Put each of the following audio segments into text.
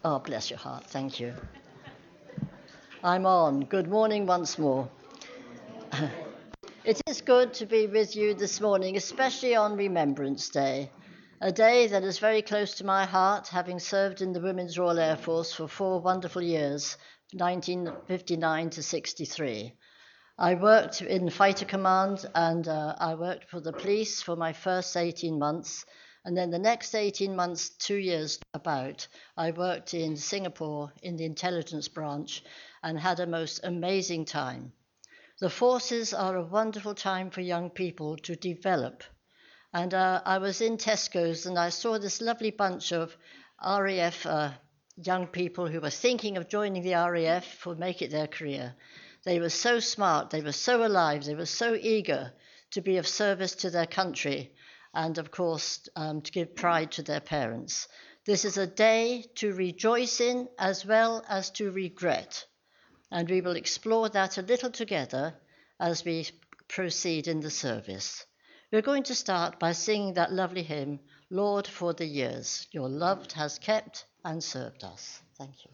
Oh, bless your heart. Thank you. I'm on. Good morning once more. It is good to be with you this morning, especially on Remembrance Day, a day that is very close to my heart, having served in the Women's Royal Air Force for 4 wonderful years, 1959 to 63. I worked in fighter command and I worked for the police for my first 18 months. And then the next 18 months, 2 years about, I worked in Singapore in the intelligence branch and had a most amazing time. The forces are a wonderful time for young people to develop. And I was in Tesco's and I saw this lovely bunch of RAF young people who were thinking of joining the RAF to make it their career. They were so smart, they were so alive, they were so eager to be of service to their country and, of course, to give pride to their parents. This is a day to rejoice in as well as to regret. And we will explore that a little together as we proceed in the service. We're going to start by singing that lovely hymn, Lord, for the years your love has kept and served us. Thank you.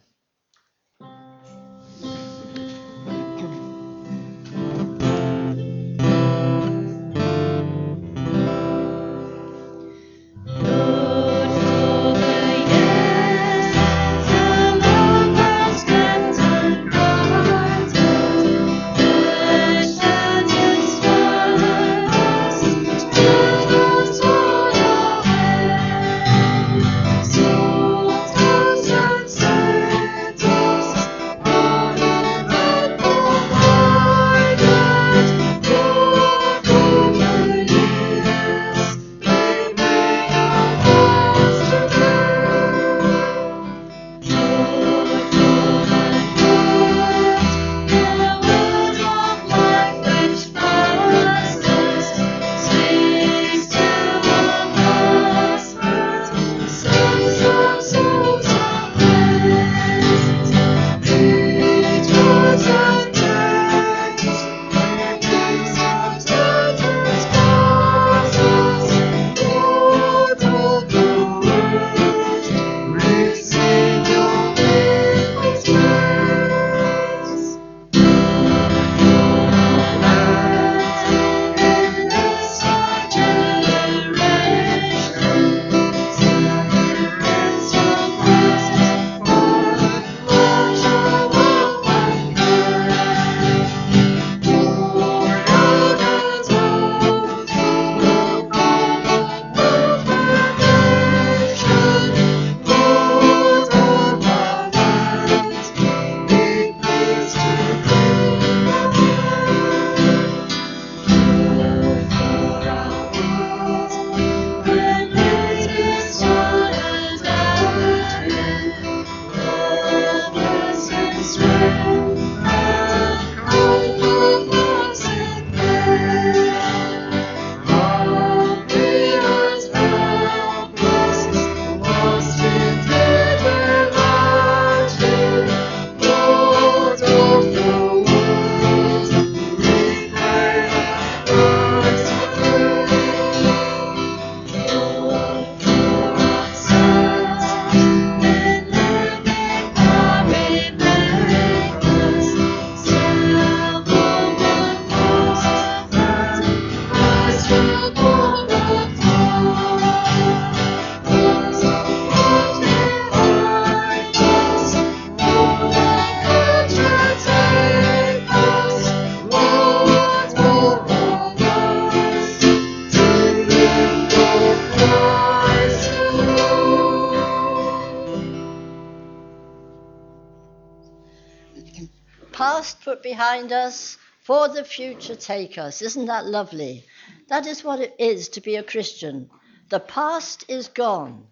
Past put behind us, for the future take us. Isn't that lovely? That is what it is to be a Christian. The past is gone,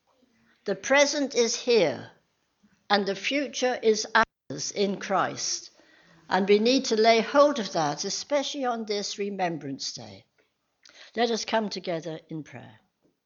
the present is here, and the future is ours in Christ. And we need to lay hold of that, especially on this Remembrance Day. Let us come together in prayer.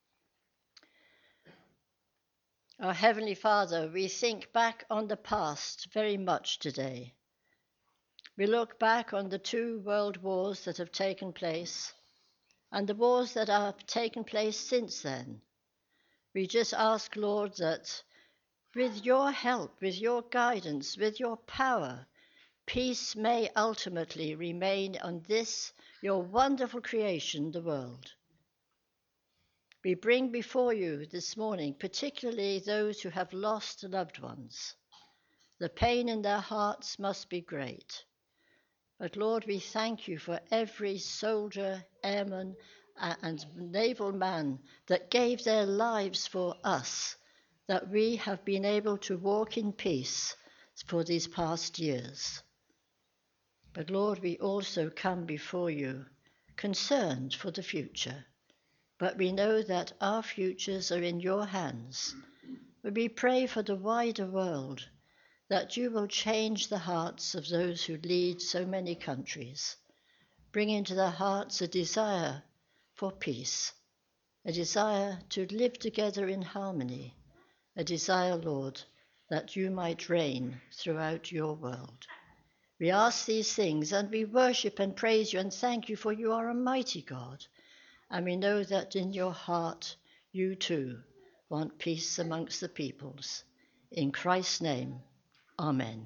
Our Heavenly Father, we think back on the past very much today. We look back on the 2 world wars that have taken place and the wars that have taken place since then. We just ask, Lord, that With your help, with your guidance, with your power, peace may ultimately remain on this, your wonderful creation, the world. We bring before you this morning, particularly those who have lost loved ones. The pain in their hearts must be great. But Lord, we thank you for every soldier, airman, and naval man that gave their lives for us, that we have been able to walk in peace for these past years. But Lord, we also come before you concerned for the future. But we know that our futures are in your hands. We pray for the wider world, that you will change the hearts of those who lead so many countries. Bring into their hearts a desire for peace, a desire to live together in harmony, a desire, Lord, that you might reign throughout your world. We ask these things and we worship and praise you and thank you, for you are a mighty God. And we know that in your heart you too want peace amongst the peoples. In Christ's name, amen.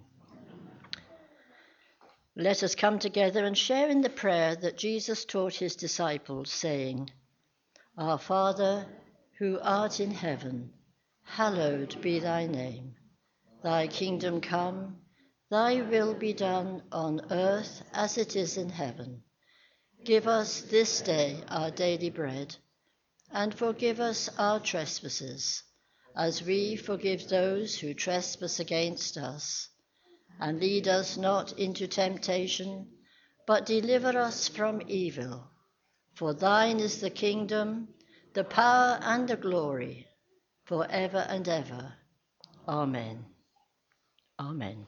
Let us come together and share in the prayer that Jesus taught his disciples, saying, Our Father, who art in heaven, hallowed be thy name. Thy kingdom come, thy will be done on earth as it is in heaven. Give us this day our daily bread, and forgive us our trespasses, as we forgive those who trespass against us. And lead us not into temptation, but deliver us from evil. For thine is the kingdom, the power, and the glory, forever and ever. Amen. Amen.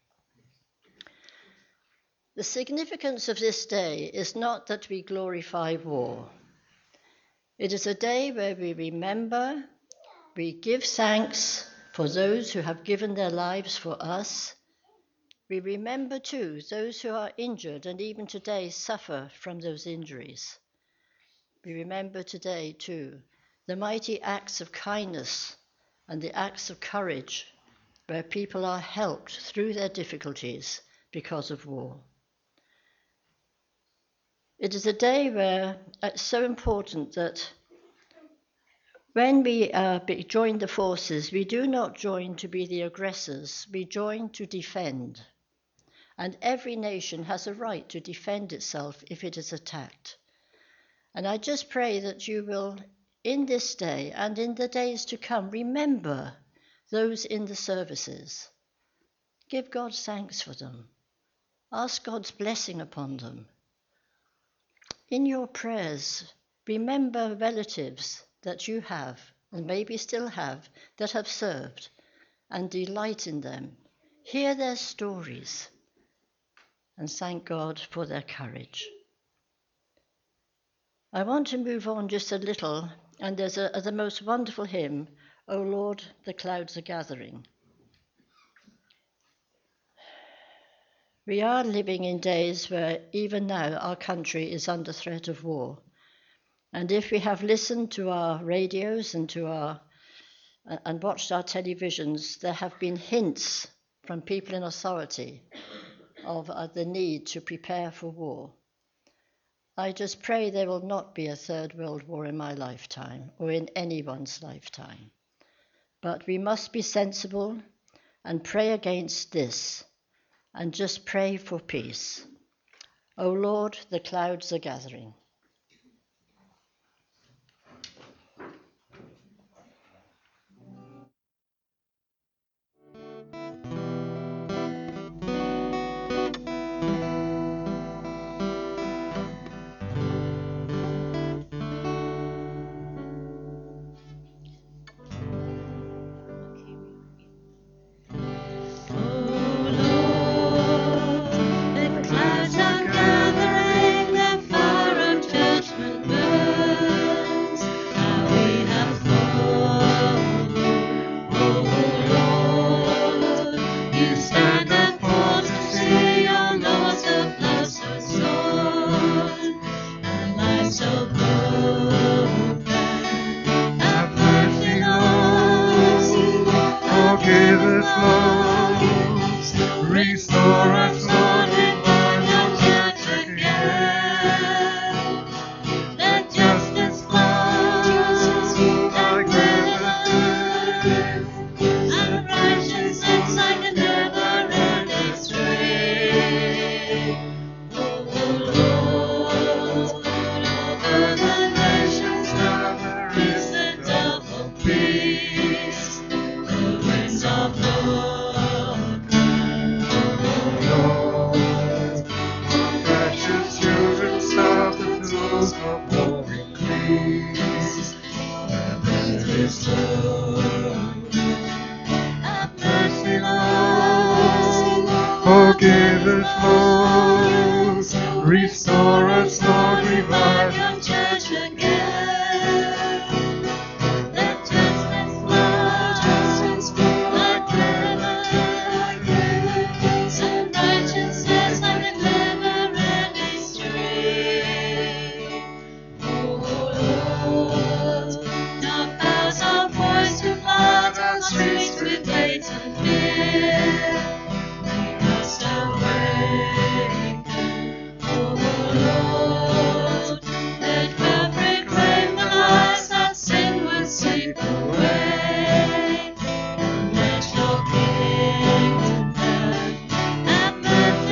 The significance of this day is not that we glorify war. It is a day where we remember, we give thanks for those who have given their lives for us. We remember too those who are injured and even today suffer from those injuries. We remember today too the mighty acts of kindness and the acts of courage where people are helped through their difficulties because of war. It is a day where it's so important that when we join the forces, we do not join to be the aggressors, we join to defend. And every nation has a right to defend itself if it is attacked. And I just pray that you will, in this day and in the days to come, remember those in the services. Give God thanks for them. Ask God's blessing upon them. In your prayers, remember relatives that you have, and maybe still have, that have served, and delight in them. Hear their stories, and thank God for their courage. I want to move on just a little, and there's the most wonderful hymn, O Lord, the clouds are gathering. We are living in days where even now our country is under threat of war. And if we have listened to our radios and and watched our televisions, there have been hints from people in authority of the need to prepare for war. I just pray there will not be a third world war in my lifetime or in anyone's lifetime. But we must be sensible and pray against this and just pray for peace. O Lord, the clouds are gathering. The clouds are gathering, they're far restore. Have mercy, Lord. Forgive us, Lord. Restore us, Lord. Revive your church again. Let justice flow like rivers, and righteousness like a never-ending stream. Oh Lord, now bows our voice to flood our streets with hate and fear. Make us awaken. Oh Lord, let God reclaim the lives that sin will sweep away. Let your kingdom come. Have mercy,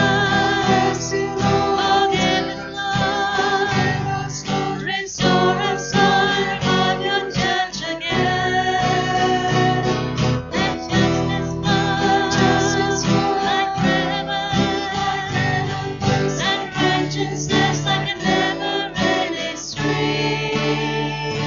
Lord. Forgive us, Lord. Restore us, Lord. Revive your church again. Let justice flow like rivers, and righteousness like a never-ending stream.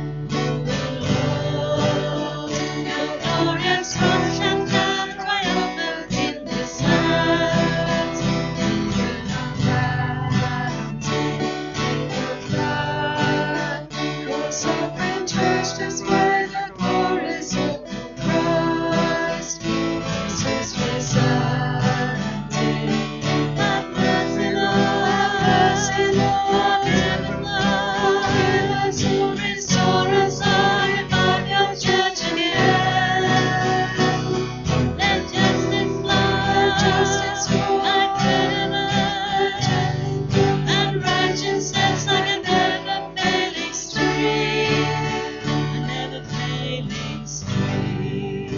Lord, your glorious throne shall come triumphant in this land. Even our bounty will fly. Your sovereign church display the glorious hope of Christ. Jesus resounding. Have mercy, Lord. Forgive us, Lord. Restore us, Lord. Revive your church again. Let justice flow like rivers, and righteousness like a never-failing stream. A never-failing stream.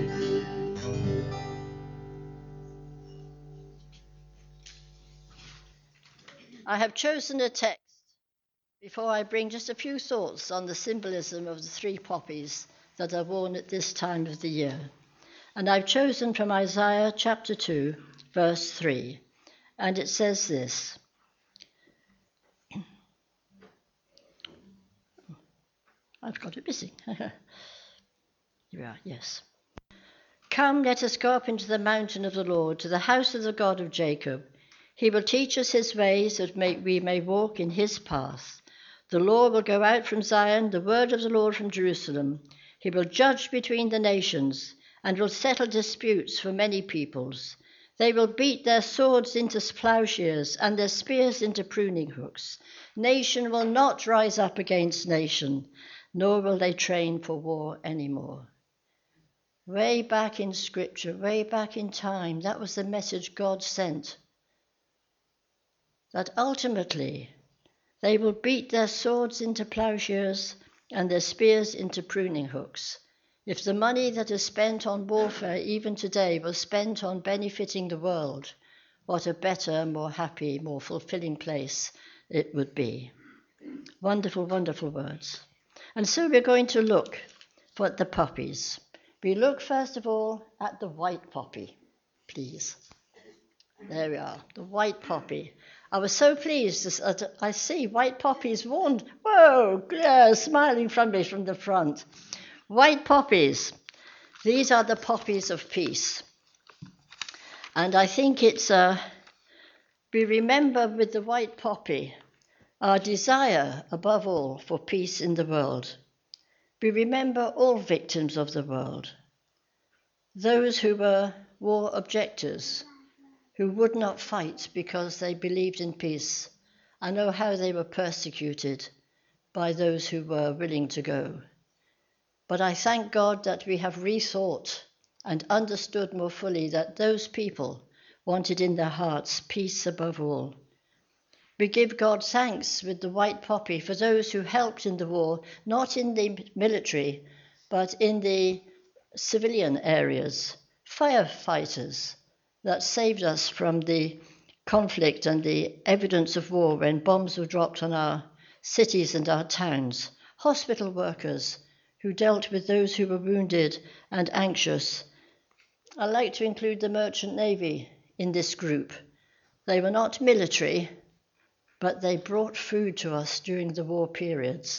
I have chosen a text before I bring just a few thoughts on the symbolism of the three poppies that are worn at this time of the year. And I've chosen from Isaiah chapter 2, verse 3. And it says this. I've got it missing. Here we are, yes. Come, let us go up into the mountain of the Lord, to the house of the God of Jacob. He will teach us his ways, that we may walk in his paths. The law will go out from Zion, the word of the Lord from Jerusalem. He will judge between the nations, and will settle disputes for many peoples. They will beat their swords into plowshares, and their spears into pruning hooks. Nation will not rise up against nation, nor will they train for war anymore. Way back in Scripture, way back in time, that was the message God sent. That ultimately they will beat their swords into plowshares and their spears into pruning hooks. If the money that is spent on warfare even today was spent on benefiting the world, what a better, more happy, more fulfilling place it would be. Wonderful, wonderful words. And so we're going to look at the poppies. We look first of all at the white poppy, please. There we are, the white poppy. I was so pleased that I see white poppies worn. Whoa, yeah, smiling from me from the front. White poppies. These are the poppies of peace. And I think it's, we remember with the white poppy our desire, above all, for peace in the world. We remember all victims of the world, those who were war objectors, who would not fight because they believed in peace. I know how they were persecuted by those who were willing to go. But I thank God that we have rethought and understood more fully that those people wanted in their hearts peace above all. We give God thanks with the white poppy for those who helped in the war, not in the military, but in the civilian areas, firefighters that saved us from the conflict and the evidence of war when bombs were dropped on our cities and our towns, hospital workers who dealt with those who were wounded and anxious. I like to include the Merchant Navy in this group. They were not military, but they brought food to us during the war periods.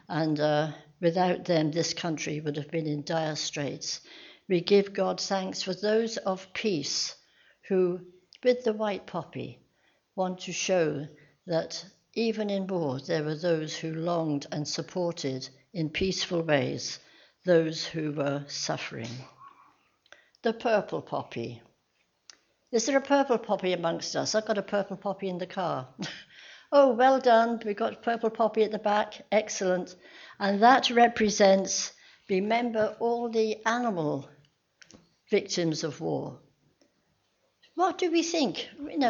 And without them, this country would have been in dire straits. We give God thanks for those of peace who, with the white poppy, want to show that even in war, there were those who longed and supported in peaceful ways those who were suffering. The purple poppy. Is there a purple poppy amongst us? I've got a purple poppy in the car. Oh, well done. We've got purple poppy at the back. Excellent. And that represents, remember, all the animal victims of war. What do we think?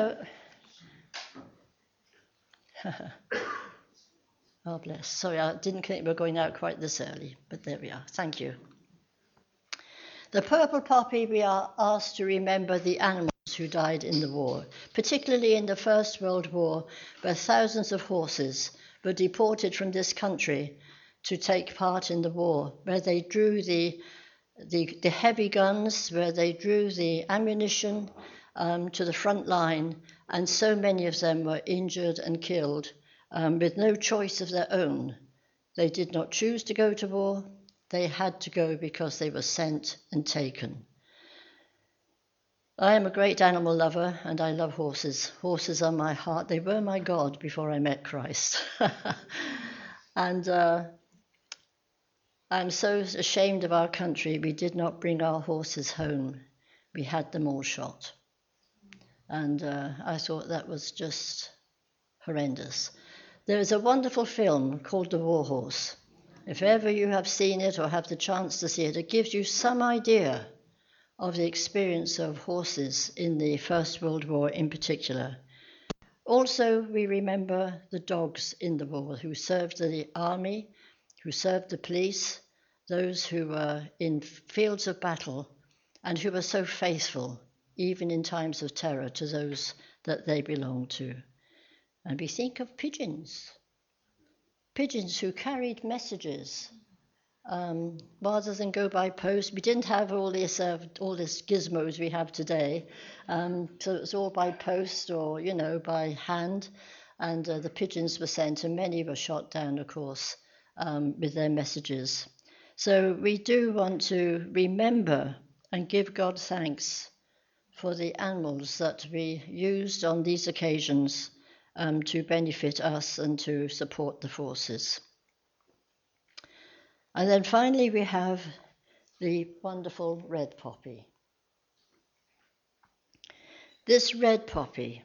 Oh, bless. Sorry, I didn't think we were going out quite this early, but there we are. Thank you. The purple poppy, we are asked to remember the animals who died in the war, particularly in the First World War, where thousands of horses were deported from this country to take part in the war, where they drew the heavy guns, where they drew the ammunition to the front line, and so many of them were injured and killed with no choice of their own. They did not choose to go to war. They had to go because they were sent and taken. I am a great animal lover, and I love horses. Horses are my heart. They were my God before I met Christ. And I'm so ashamed of our country. We did not bring our horses home. We had them all shot. And I thought that was just horrendous. There is a wonderful film called The War Horse. If ever you have seen it or have the chance to see it, it gives you some idea of the experience of horses in the First World War in particular. Also, we remember the dogs in the war who served the army, who served the police, those who were in fields of battle and who were so faithful, even in times of terror, to those that they belonged to. And we think of pigeons who carried messages rather than go by post. We didn't have all this gizmos we have today, so it was all by post or, by hand, and the pigeons were sent, and many were shot down, of course, with their messages. So we do want to remember and give God thanks for the animals that we used on these occasions to benefit us and to support the forces. And then finally we have the wonderful red poppy. This red poppy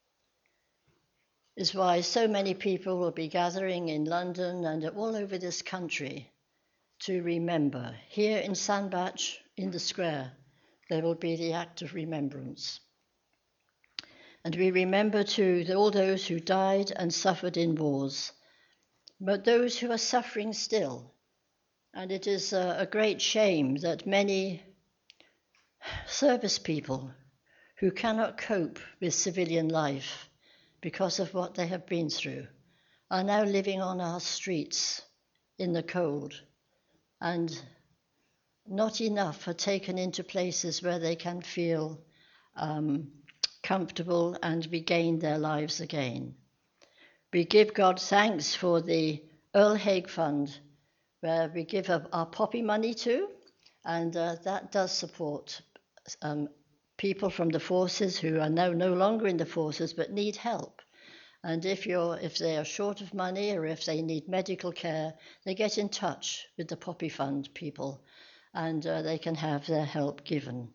is why so many people will be gathering in London and all over this country to remember. Here in Sandbach, in the square, there will be the act of remembrance. And we remember too all those who died and suffered in wars, but those who are suffering still. And it is a great shame that many service people who cannot cope with civilian life because of what they have been through are now living on our streets in the cold, and not enough are taken into places where they can feel comfortable and regain their lives again. We give God thanks for the Earl Haig Fund, where we give our poppy money to, and that does support people from the forces who are now no longer in the forces but need help. And if they are short of money or if they need medical care, they get in touch with the Poppy Fund people, and they can have their help given.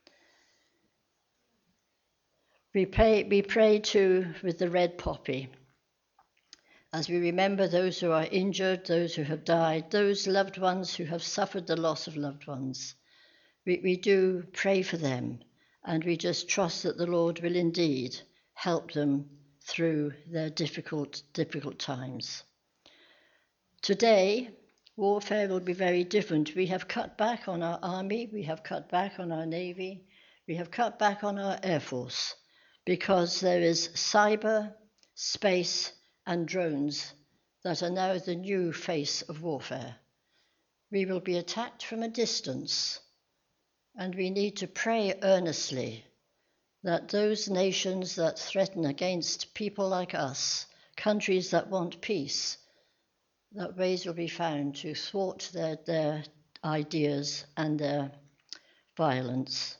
We pray too with the red poppy, as we remember those who are injured, those who have died, those loved ones who have suffered the loss of loved ones. We do pray for them, and we just trust that the Lord will indeed help them through their difficult times. Today, warfare will be very different. We have cut back on our army, we have cut back on our navy, we have cut back on our air force, because there is cyber, space, and drones that are now the new face of warfare. We will be attacked from a distance, and we need to pray earnestly that those nations that threaten against people like us, countries that want peace, that ways will be found to thwart their ideas and their violence.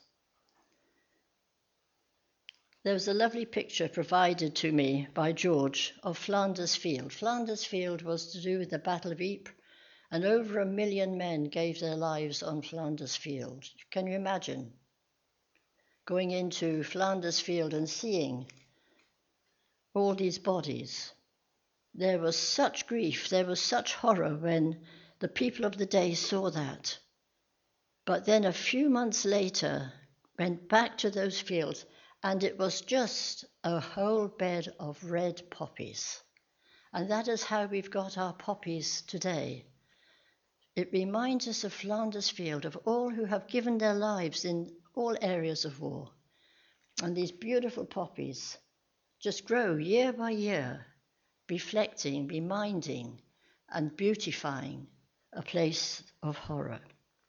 There was a lovely picture provided to me by George of Flanders Field. Flanders Field was to do with the Battle of Ypres, and over 1 million men gave their lives on Flanders Field. Can you imagine going into Flanders Field and seeing all these bodies? There was such grief, there was such horror when the people of the day saw that. But then a few months later, went back to those fields, and it was just a whole bed of red poppies. And that is how we've got our poppies today. It reminds us of Flanders Field, of all who have given their lives in all areas of war. And these beautiful poppies just grow year by year, reflecting, reminding, and beautifying a place of horror.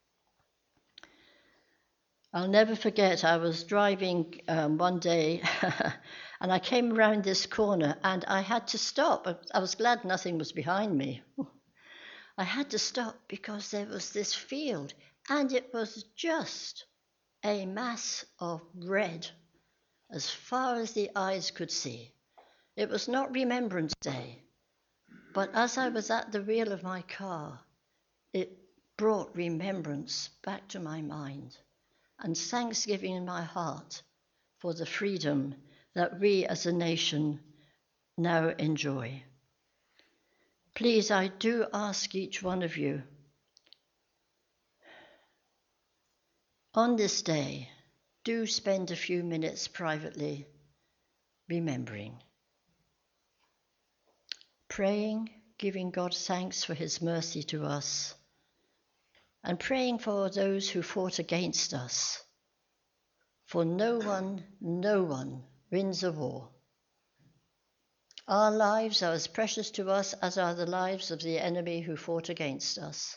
I'll never forget, I was driving one day and I came around this corner and I had to stop. I was glad nothing was behind me. I had to stop because there was this field and it was just a mass of red as far as the eyes could see. It was not Remembrance Day, but as I was at the wheel of my car, it brought remembrance back to my mind and thanksgiving in my heart for the freedom that we as a nation now enjoy. Please, I do ask each one of you, on this day, do spend a few minutes privately remembering, praying, giving God thanks for his mercy to us, and praying for those who fought against us. For no one wins a war. Our lives are as precious to us as are the lives of the enemy who fought against us.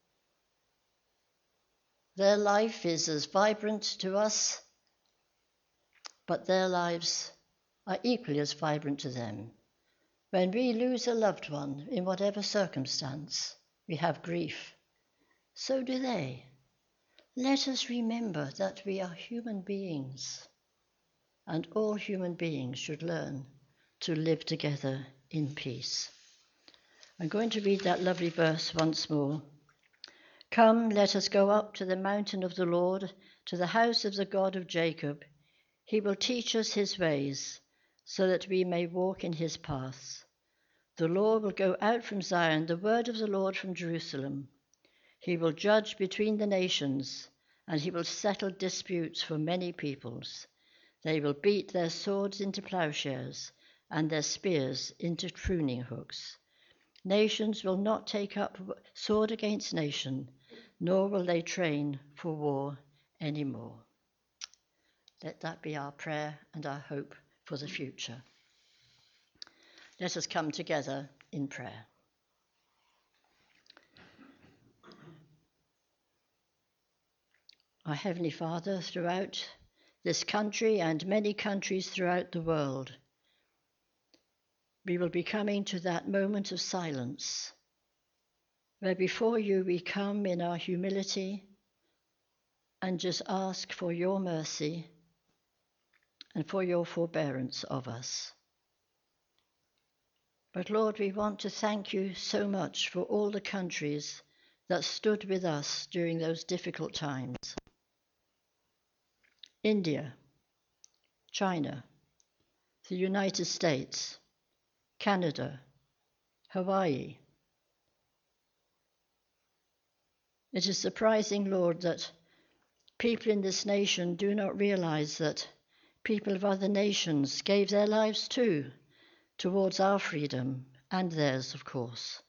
Their life is as vibrant to us, but their lives are equally as vibrant to them. When we lose a loved one, in whatever circumstance, we have grief. So do they. Let us remember that we are human beings, and all human beings should learn to live together in peace. I'm going to read that lovely verse once more. Come, let us go up to the mountain of the Lord, to the house of the God of Jacob. He will teach us his ways, so that we may walk in his paths. The Lord will go out from Zion, the word of the Lord from Jerusalem. He will judge between the nations, and he will settle disputes for many peoples. They will beat their swords into plowshares, and their spears into pruning hooks. Nations will not take up sword against nation, nor will they train for war anymore. Let that be our prayer and our hope for the future. Let us come together in prayer. Our Heavenly Father, throughout this country and many countries throughout the world, we will be coming to that moment of silence, where before you we come in our humility and just ask for your mercy and for your forbearance of us. But Lord, we want to thank you so much for all the countries that stood with us during those difficult times. India, China, the United States, Canada, Hawaii. It is surprising, Lord, that people in this nation do not realize that people of other nations gave their lives too towards our freedom and theirs, of course.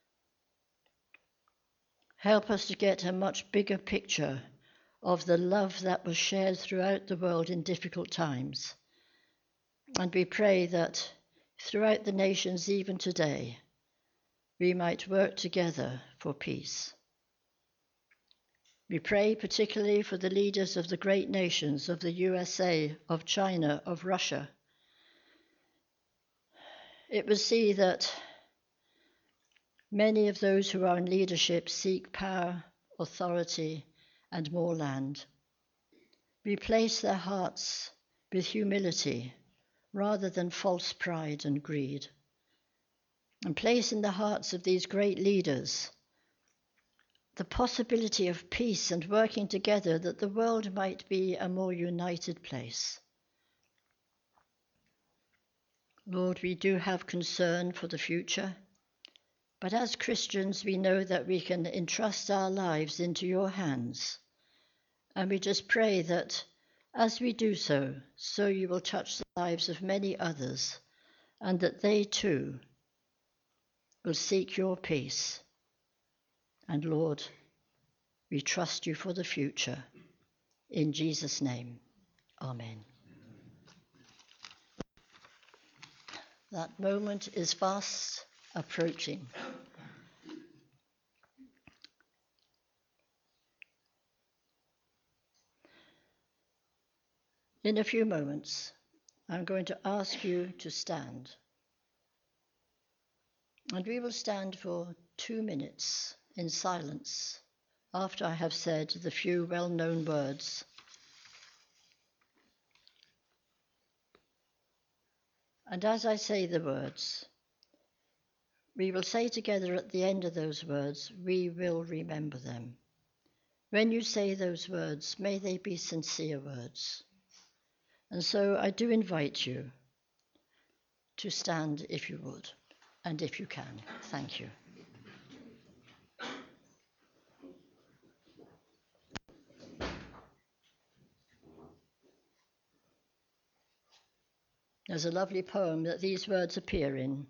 Help us to get a much bigger picture of the love that was shared throughout the world in difficult times. And we pray that throughout the nations, even today, we might work together for peace. We pray particularly for the leaders of the great nations of the USA, of China, of Russia. It would see that Many of those who are in leadership seek power, authority, and more land. Replace their hearts with humility rather than false pride and greed. And place in the hearts of these great leaders the possibility of peace and working together, that the world might be a more united place. Lord, we do have concern for the future, but as Christians we know that we can entrust our lives into your hands. And we just pray that as we do so, so you will touch the lives of many others, and that they too will seek your peace. And Lord, we trust you for the future. In Jesus' name, amen. That moment is fast approaching. In a few moments, I'm going to ask you to stand. And we will stand for 2 minutes in silence after I have said the few well-known words. And as I say the words, we will say together at the end of those words, we will remember them. When you say those words, may they be sincere words. And so I do invite you to stand if you would, and if you can. Thank you. There's a lovely poem that these words appear in.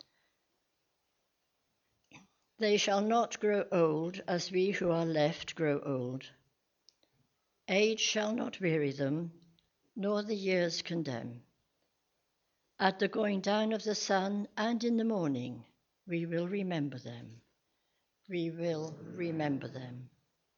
They shall not grow old as we who are left grow old. Age shall not weary them, nor the years condemn. At the going down of the sun and in the morning, we will remember them. We will remember them.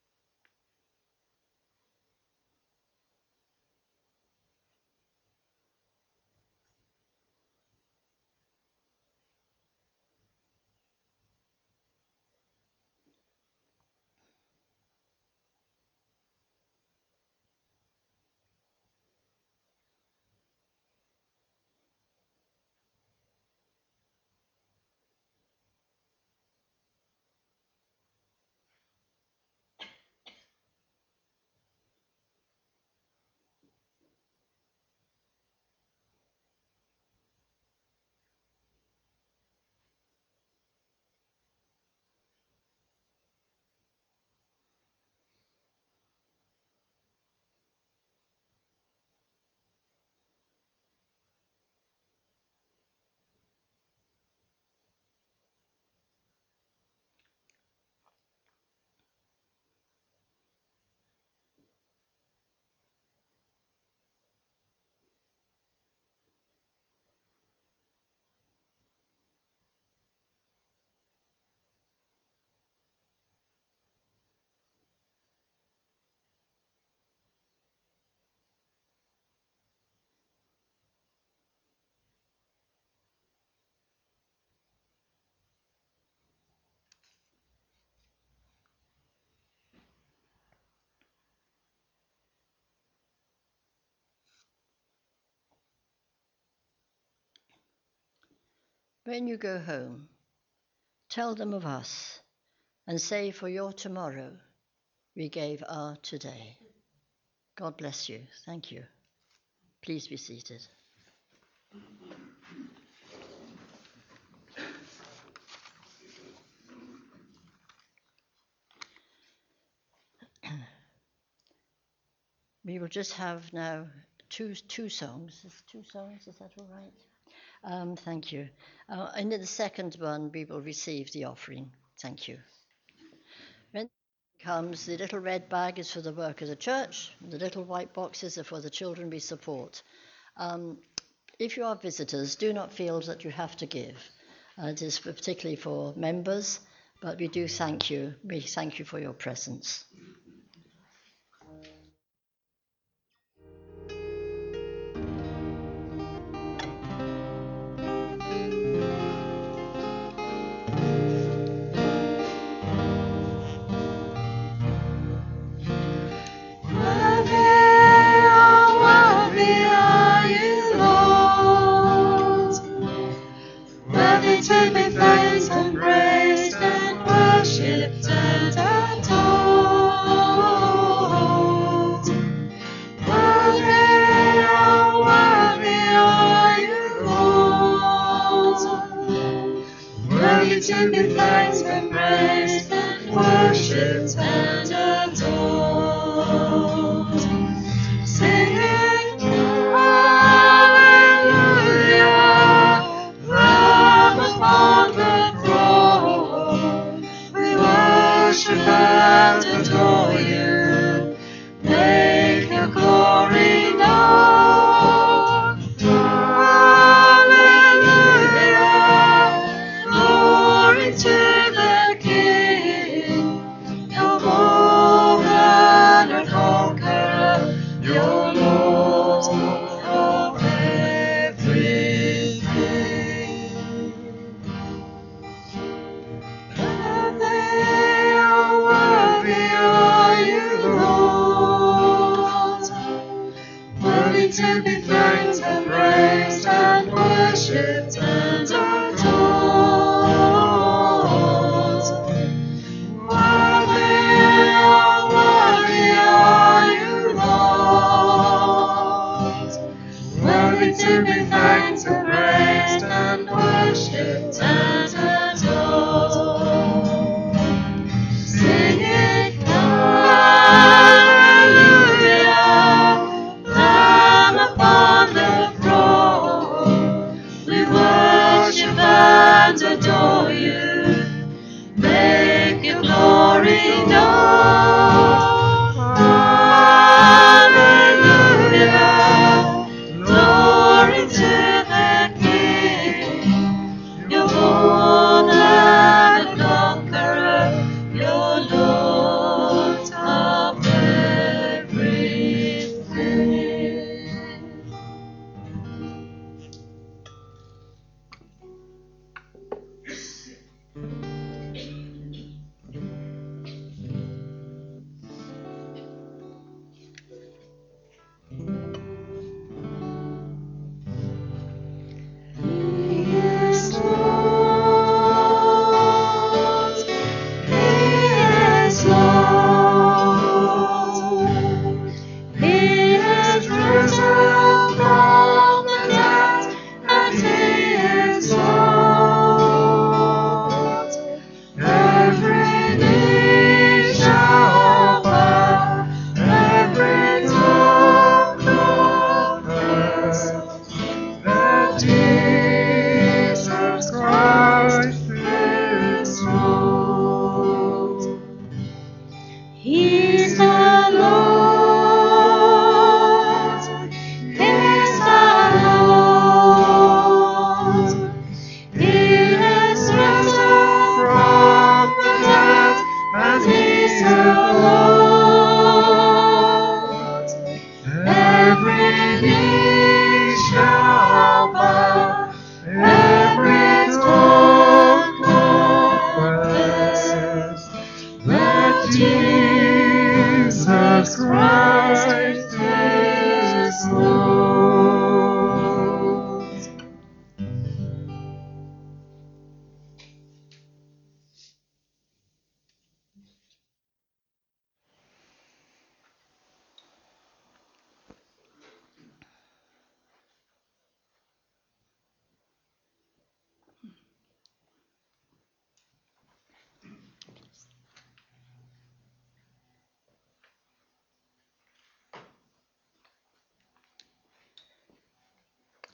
When you go home, tell them of us and say, for your tomorrow, we gave our today. God bless you. Thank you. Please be seated. We will just have now two songs. Two songs, is that all right? Thank you. And in the second one, we will receive the offering. Thank you. When comes, the little red bag is for the work of the church, and the little white boxes are for the children we support. If you are visitors, do not feel that you have to give. It is particularly for members, but we do thank you. We thank you for your presence.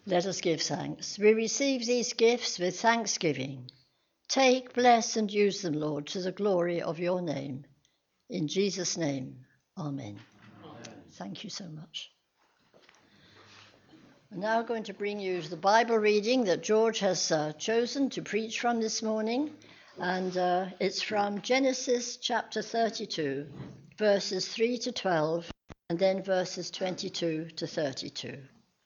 Let us give thanks. We receive these gifts with thanksgiving. Take, bless, and use them, Lord, to the glory of your name. In Jesus' name, amen. Thank you so much. I'm now going to bring you the Bible reading that George has chosen to preach from this morning, and it's from Genesis chapter 32, verses 3 to 12, and then verses 22 to 32.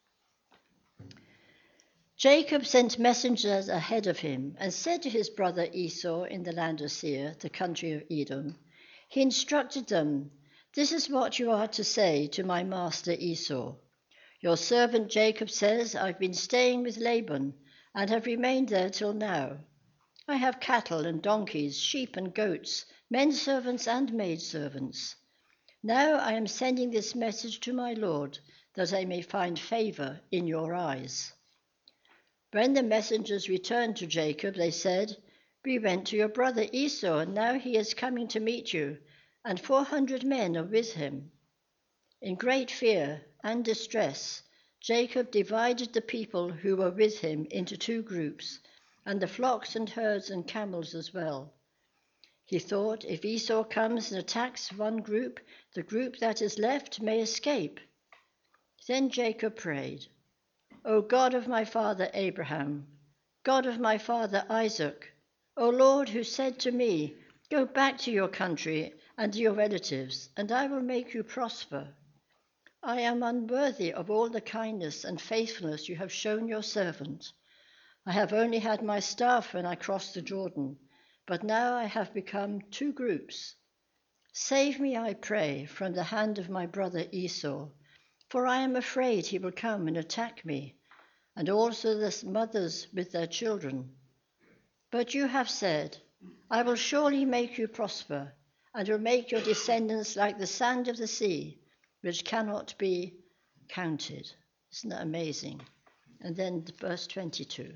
Jacob sent messengers ahead of him and said to his brother Esau in the land of Seir, the country of Edom, he instructed them, "This is what you are to say to my master Esau. Your servant Jacob says, I've been staying with Laban and have remained there till now. I have cattle and donkeys, sheep and goats, men servants and maid servants. Now I am sending this message to my lord, that I may find favor in your eyes." When the messengers returned to Jacob, they said, "We went to your brother Esau, and now he is coming to meet you, and 400 men are with him." In great fear and distress, Jacob divided the people who were with him into 2 groups, and the flocks and herds and camels as well. He thought, if Esau comes and attacks one group, the group that is left may escape. Then Jacob prayed, "O God of my father Abraham, God of my father Isaac, O Lord, who said to me, 'Go back to your country and to your relatives, and I will make you prosper.' I am unworthy of all the kindness and faithfulness you have shown your servant. I have only had my staff when I crossed the Jordan, but now I have become 2 groups. Save me, I pray, from the hand of my brother Esau, for I am afraid he will come and attack me, and also the mothers with their children. But you have said, I will surely make you prosper, and will make your descendants like the sand of the sea, which cannot be counted." Isn't that amazing? And then verse 22.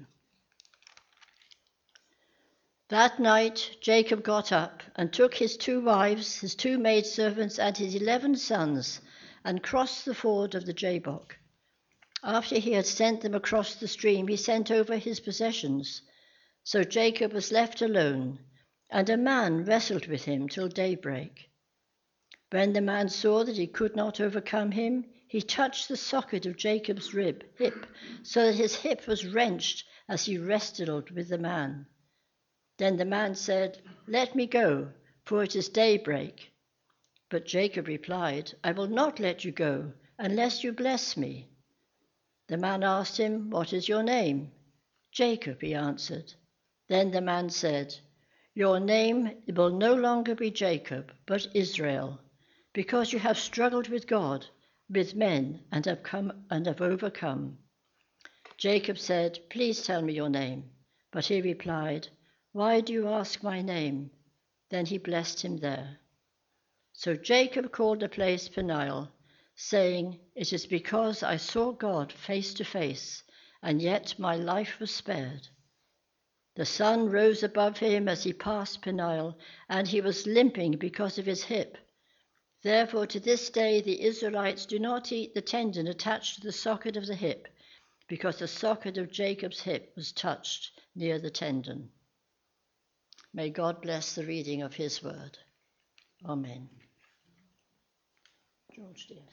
That night Jacob got up and took his 2 wives, his 2 maidservants, and his 11 sons, and crossed the ford of the Jabbok. After he had sent them across the stream, he sent over his possessions. So Jacob was left alone, and a man wrestled with him till daybreak. When the man saw that he could not overcome him, he touched the socket of Jacob's hip, so that his hip was wrenched as he wrestled with the man. Then the man said, "Let me go, for it is daybreak." But Jacob replied, "I will not let you go unless you bless me." The man asked him, "What is your name?" "Jacob," he answered. Then the man said, "Your name will no longer be Jacob, but Israel, because you have struggled with God, with men, and have overcome." Jacob said, "Please tell me your name." But he replied, "Why do you ask my name?" Then he blessed him there. So Jacob called the place Peniel, saying, "It is because I saw God face to face, and yet my life was spared." The sun rose above him as he passed Peniel, and he was limping because of his hip. Therefore to this day the Israelites do not eat the tendon attached to the socket of the hip, because the socket of Jacob's hip was touched near the tendon. May God bless the reading of his word. Amen. George, dear.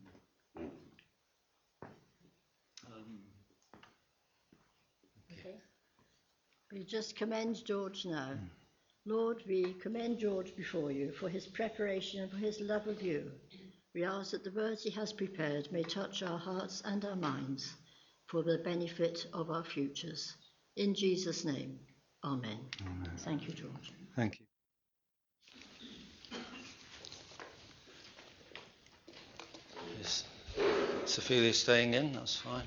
Okay. We just commend George now. Lord, we commend George before you for his preparation and for his love of you. We ask that the words he has prepared may touch our hearts and our minds for the benefit of our futures. In Jesus' name, amen. Amen. Thank you, George. Thank you. Is Sophia staying in? That's fine.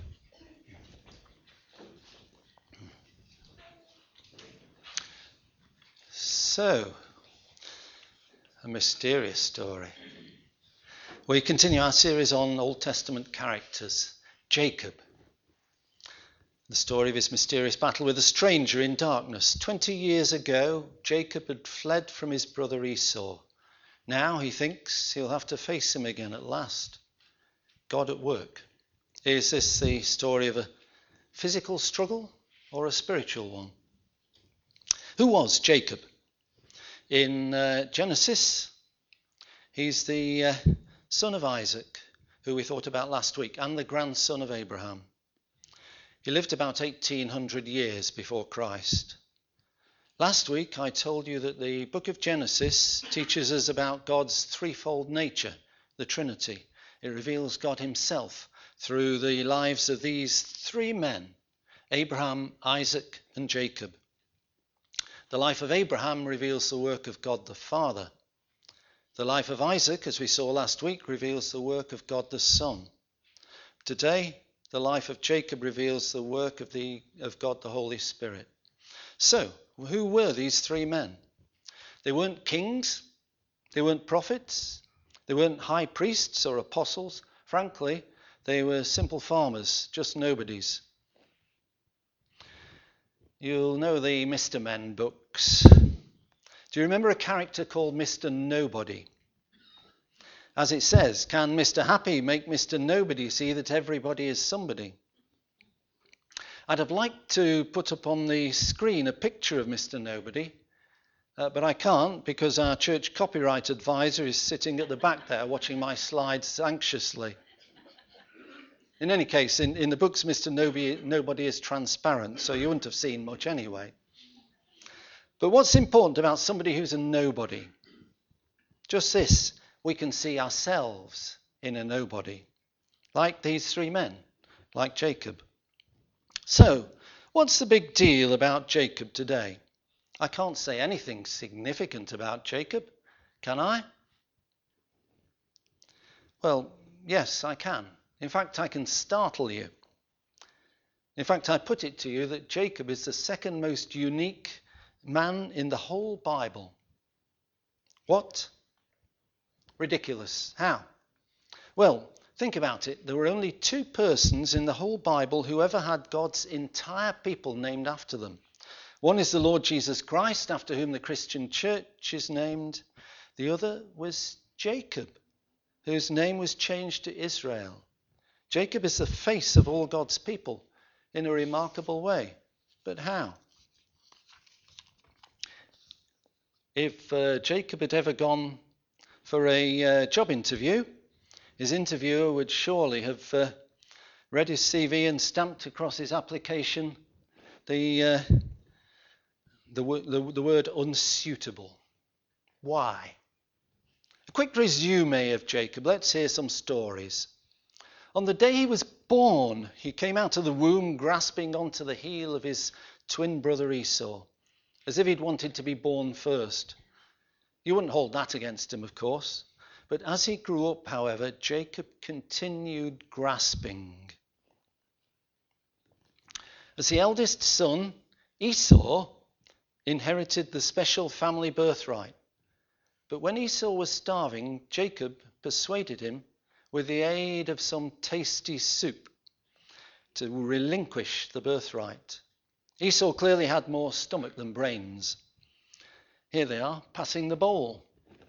So, a mysterious story. We continue our series on Old Testament characters. Jacob. The story of his mysterious battle with a stranger in darkness. 20 years ago, Jacob had fled from his brother Esau. Now he thinks he'll have to face him again at last. God at work. Is this the story of a physical struggle or a spiritual one? Who was Jacob? In Genesis, he's the son of Isaac, who we thought about last week, and the grandson of Abraham. He lived about 1800 years before Christ. Last week I told you that the book of Genesis teaches us about God's threefold nature, the Trinity. It reveals God himself through the lives of these three men, Abraham, Isaac, and Jacob. The life of Abraham reveals the work of God the Father. The life of Isaac, as we saw last week, reveals the work of God the Son. Today, the life of Jacob reveals the work of God the Holy Spirit. So, who were these three men? They weren't kings, they weren't prophets, they weren't high priests or apostles. Frankly, they were simple farmers, just nobodies. You'll know the Mr. Men books. Do you remember a character called Mr. Nobody? As it says, can Mr. Happy make Mr. Nobody see that everybody is somebody? I'd have liked to put up on the screen a picture of Mr. Nobody, but I can't because our church copyright advisor is sitting at the back there watching my slides anxiously. In any case, in the books, Mr. Nobody is transparent, so you wouldn't have seen much anyway. But what's important about somebody who's a nobody? Just this, we can see ourselves in a nobody, like these three men, like Jacob. So, what's the big deal about Jacob today? I can't say anything significant about Jacob, can I? Well, yes, I can. In fact, I can startle you. In fact, I put it to you that Jacob is the second most unique man in the whole Bible. What? Ridiculous. How? Well, think about it. There were only two persons in the whole Bible who ever had God's entire people named after them. One is the Lord Jesus Christ, after whom the Christian church is named. The other was Jacob, whose name was changed to Israel. Jacob is the face of all God's people in a remarkable way. But how? If Jacob had ever gone for a job interview, his interviewer would surely have read his CV and stamped across his application the word unsuitable. Why? A quick resume of Jacob. Let's hear some stories. On the day he was born, he came out of the womb grasping onto the heel of his twin brother Esau, as if he'd wanted to be born first. You wouldn't hold that against him, of course. But as he grew up, however, Jacob continued grasping. As the eldest son, Esau inherited the special family birthright. But when Esau was starving, Jacob persuaded him, with the aid of some tasty soup, to relinquish the birthright. Esau clearly had more stomach than brains. Here they are, passing the bowl.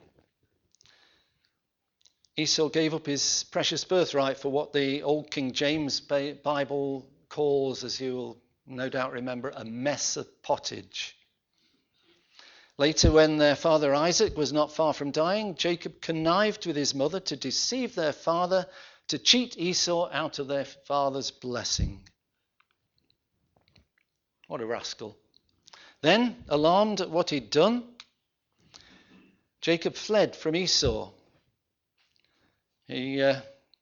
Esau gave up his precious birthright for what the Old King James Bible calls, as you will no doubt remember, a mess of pottage. Later, when their father Isaac was not far from dying, Jacob connived with his mother to deceive their father, to cheat Esau out of their father's blessing. What a rascal. Then, alarmed at what he'd done, Jacob fled from Esau. He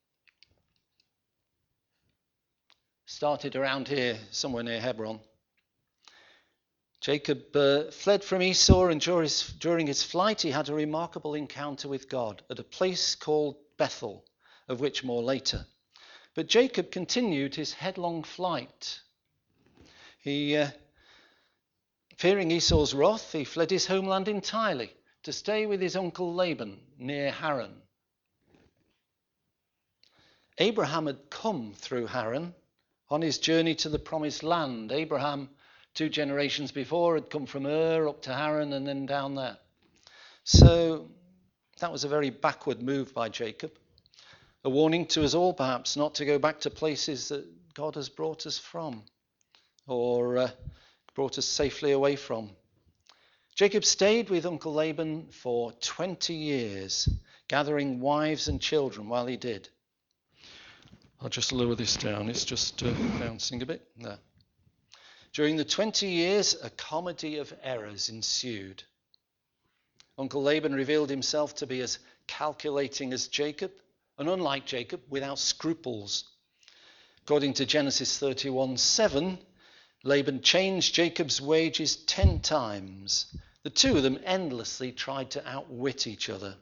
started around here, somewhere near Hebron. Jacob fled from Esau, and during his flight he had a remarkable encounter with God at a place called Bethel, of which more later. But Jacob continued his headlong flight. He, fearing Esau's wrath, he fled his homeland entirely to stay with his uncle Laban near Haran. Abraham had come through Haran on his journey to the promised land. Abraham, 2 generations before, had come from Ur up to Haran and then down there. So that was a very backward move by Jacob. A warning to us all, perhaps, not to go back to places that God has brought us from, or brought us safely away from. Jacob stayed with Uncle Laban for 20 years, gathering wives and children while he did. I'll just lower this down. It's just bouncing a bit. There. During the 20 years, a comedy of errors ensued. Uncle Laban revealed himself to be as calculating as Jacob, and unlike Jacob, without scruples. According to Genesis 31:7, Laban changed Jacob's wages 10 times. The two of them endlessly tried to outwit each other.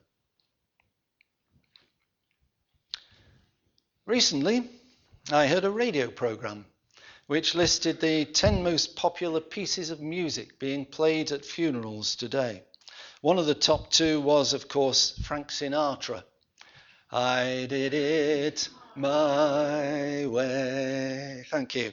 Recently, I heard a radio program which listed the 10 most popular pieces of music being played at funerals today. One of the top 2 was, of course, Frank Sinatra. I did it my way. Thank you.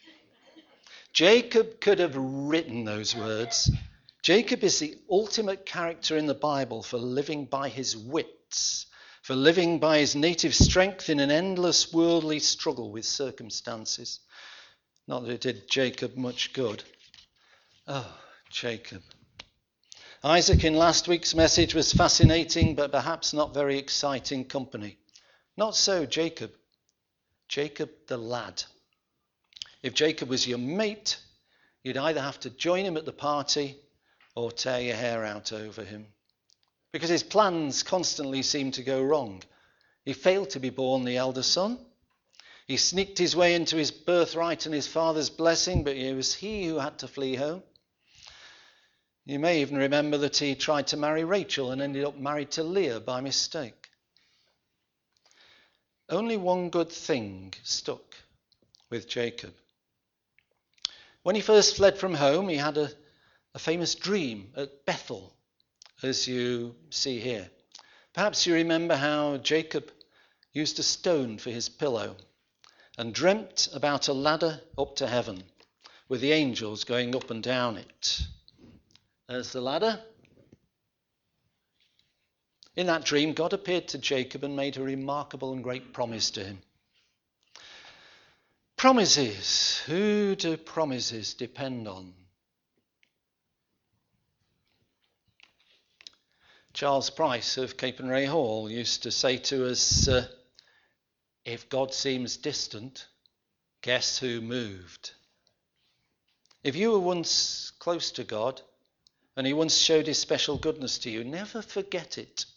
Jacob could have written those words. Jacob is the ultimate character in the Bible for living by his wits, for living by his native strength in an endless worldly struggle with circumstances. Not that it did Jacob much good. Oh, Jacob. Isaac in last week's message was fascinating, but perhaps not very exciting company. Not so Jacob. Jacob the lad. If Jacob was your mate, you'd either have to join him at the party or tear your hair out over him. Because his plans constantly seemed to go wrong. He failed to be born the elder son. He sneaked his way into his birthright and his father's blessing, but it was he who had to flee home. You may even remember that he tried to marry Rachel and ended up married to Leah by mistake. Only one good thing stuck with Jacob. When he first fled from home, he had a famous dream at Bethel, as you see here. Perhaps you remember how Jacob used a stone for his pillow and dreamt about a ladder up to heaven with the angels going up and down it. There's the ladder. In that dream, God appeared to Jacob and made a remarkable and great promise to him. Promises. Who do promises depend on? Charles Price of Capernwray Hall used to say to us, if God seems distant, guess who moved? If you were once close to God, and he once showed his special goodness to you, never forget it.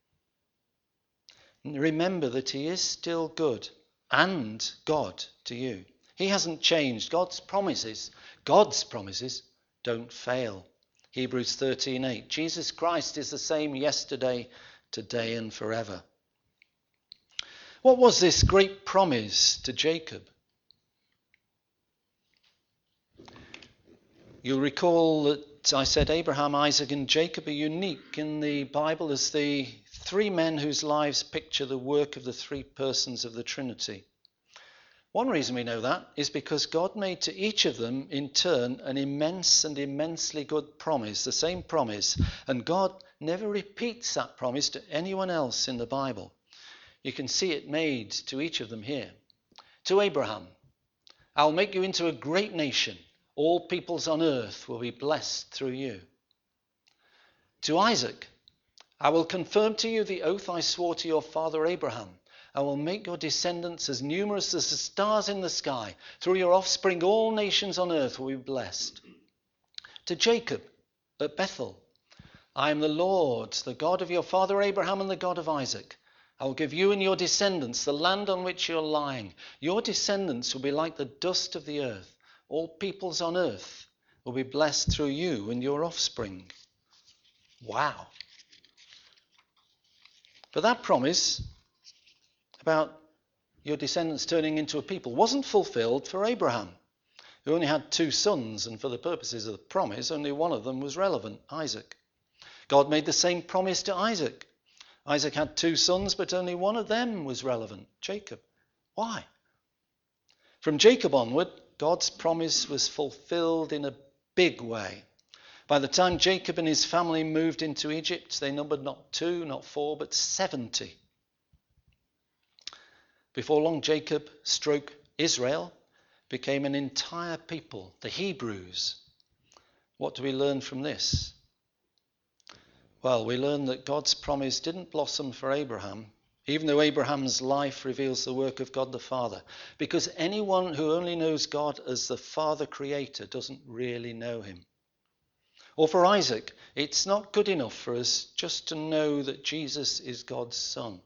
Remember that he is still good and God to you. He hasn't changed. God's promises don't fail. Hebrews 13:8. Jesus Christ is the same yesterday, today and forever. What was this great promise to Jacob? You'll recall that I said Abraham, Isaac and Jacob are unique in the Bible as the 3 men whose lives picture the work of the 3 persons of the Trinity. One reason we know that is because God made to each of them in turn an immense and immensely good promise, the same promise, and God never repeats that promise to anyone else in the Bible. You can see it made to each of them here. To Abraham, I'll make you into a great nation. All peoples on earth will be blessed through you. To Isaac, I will confirm to you the oath I swore to your father Abraham. I will make your descendants as numerous as the stars in the sky. Through your offspring, all nations on earth will be blessed. To Jacob at Bethel, I am the Lord, the God of your father Abraham and the God of Isaac. I will give you and your descendants the land on which you are lying. Your descendants will be like the dust of the earth. All peoples on earth will be blessed through you and your offspring. Wow. But that promise about your descendants turning into a people wasn't fulfilled for Abraham, who only had 2 sons, and for the purposes of the promise, only one of them was relevant, Isaac. God made the same promise to Isaac. Isaac had 2 sons, but only one of them was relevant, Jacob. Why? From Jacob onward, God's promise was fulfilled in a big way. By the time Jacob and his family moved into Egypt, they numbered not 2, not 4, but 70. Before long, Jacob, Israel became an entire people, the Hebrews. What do we learn from this? Well, we learn that God's promise didn't blossom for Abraham, even though Abraham's life reveals the work of God the Father, because anyone who only knows God as the Father Creator doesn't really know him. Or for Isaac, it's not good enough for us just to know that Jesus is God's Son.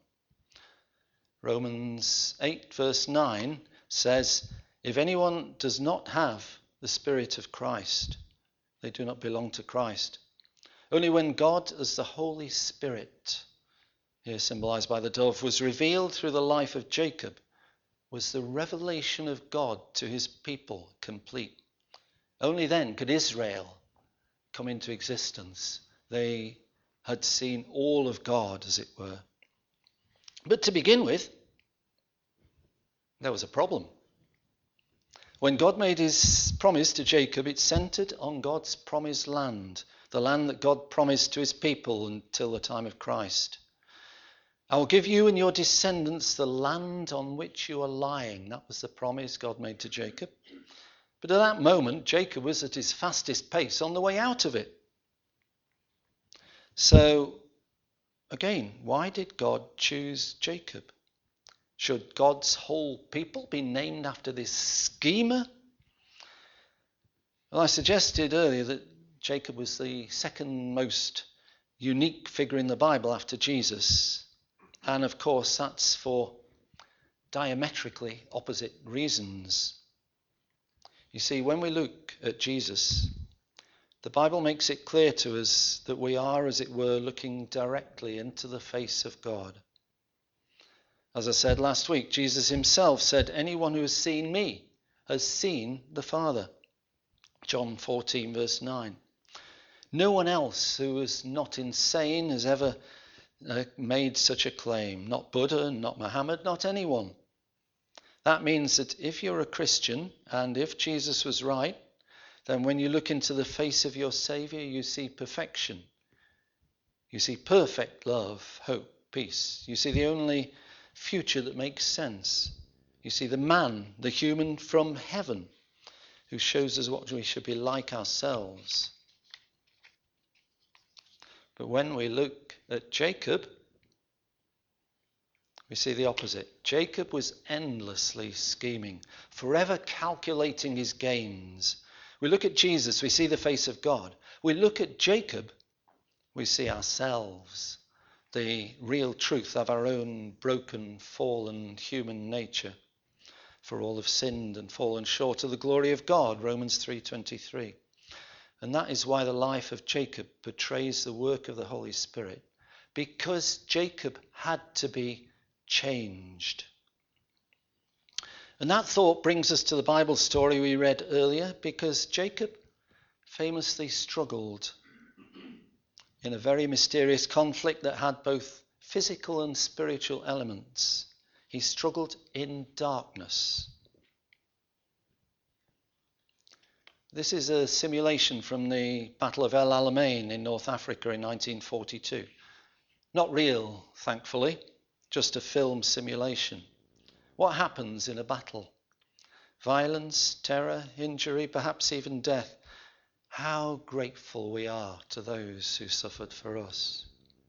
Romans 8 verse 9 says, if anyone does not have the Spirit of Christ, they do not belong to Christ. Only when God as the Holy Spirit, here symbolized by the dove, was revealed through the life of Jacob, was the revelation of God to his people complete. Only then could Israel come into existence. They had seen all of God, as it were. But to begin with, there was a problem. When God made his promise to Jacob, it centered on God's promised land, the land that God promised to his people until the time of Christ. I will give you and your descendants the land on which you are lying. That was the promise God made to Jacob. But at that moment, Jacob was at his fastest pace on the way out of it. So, again, why did God choose Jacob? Should God's whole people be named after this schemer? Well, I suggested earlier that Jacob was the second most unique figure in the Bible after Jesus. And of course, that's for diametrically opposite reasons. You see, when we look at Jesus, the Bible makes it clear to us that we are, as it were, looking directly into the face of God. As I said last week, Jesus himself said, anyone who has seen me has seen the Father. John 14 verse 9. No one else who is not insane has ever made such a claim. Not Buddha, not Muhammad, not anyone. That means that if you're a Christian, and if Jesus was right, then when you look into the face of your Saviour, you see perfection. You see perfect love, hope, peace. You see the only future that makes sense. You see the man, the human from heaven, who shows us what we should be like ourselves. But when we look at Jacob, we see the opposite. Jacob was endlessly scheming, forever calculating his gains. We look at Jesus, we see the face of God. We look at Jacob, we see ourselves, the real truth of our own broken, fallen human nature. For all have sinned and fallen short of the glory of God, Romans 3:23. And that is why the life of Jacob portrays the work of the Holy Spirit, because Jacob had to be changed. And that thought brings us to the Bible story we read earlier, because Jacob famously struggled in a very mysterious conflict that had both physical and spiritual elements. He struggled in darkness. This is a simulation from the Battle of El Alamein in North Africa in 1942. Not real, thankfully, just a film simulation. What happens in a battle? Violence, terror, injury, perhaps even death. How grateful we are to those who suffered for us.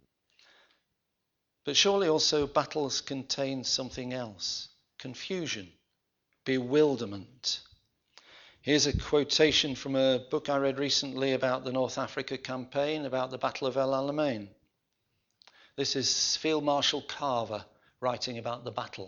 But surely also battles contain something else. Confusion, bewilderment. Here's a quotation from a book I read recently about the North Africa campaign, about the Battle of El Alamein. This is Field Marshal Carver writing about the battle.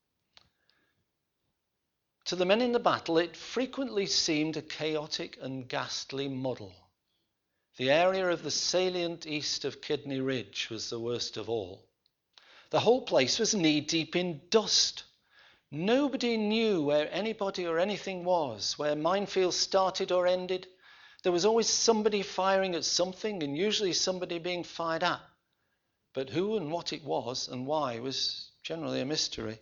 To the men in the battle, it frequently seemed a chaotic and ghastly muddle. The area of the salient east of Kidney Ridge was the worst of all. The whole place was knee-deep in dust. Nobody knew where anybody or anything was, where minefields started or ended. There was always somebody firing at something, and usually somebody being fired at. But who and what it was and why was generally a mystery.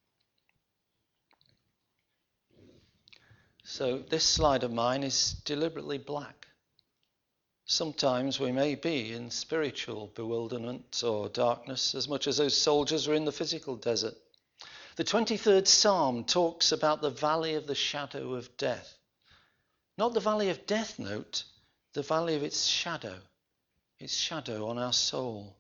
So this slide of mine is deliberately black. Sometimes we may be in spiritual bewilderment or darkness as much as those soldiers were in the physical desert. The 23rd Psalm talks about the valley of the shadow of death. Not the valley of death, note, the valley of its shadow on our soul.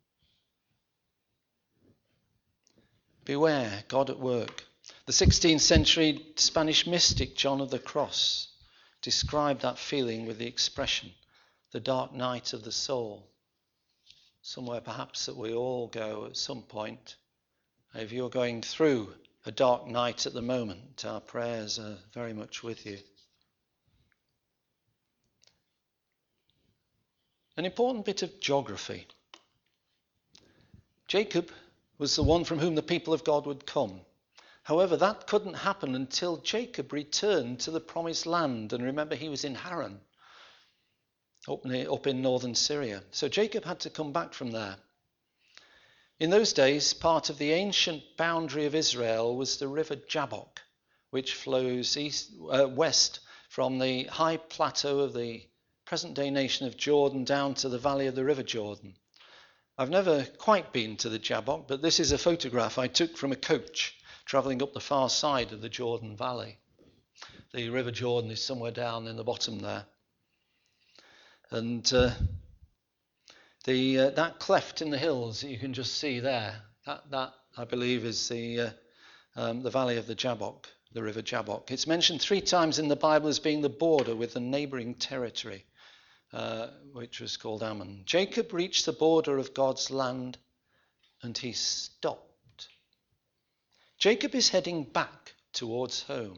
Beware, God at work. The 16th century Spanish mystic John of the Cross described that feeling with the expression, the dark night of the soul. Somewhere perhaps that we all go at some point. If you're going through a dark night at the moment, our prayers are very much with you. An important bit of geography. Jacob was the one from whom the people of God would come. However, that couldn't happen until Jacob returned to the promised land. And remember, he was in Haran, up in northern Syria. So Jacob had to come back from there. In those days, part of the ancient boundary of Israel was the river Jabbok, which flows west from the high plateau of the present-day nation of Jordan down to the valley of the river Jordan. I've never quite been to the Jabbok, but this is a photograph I took from a coach travelling up the far side of the Jordan Valley. The river Jordan is somewhere down in the bottom there. And that cleft in the hills that you can just see there, that I believe is the valley of the Jabbok, the river Jabbok. It's mentioned 3 times in the Bible as being the border with the neighbouring territory, which was called Ammon. Jacob reached the border of God's land and he stopped. Jacob is heading back towards home.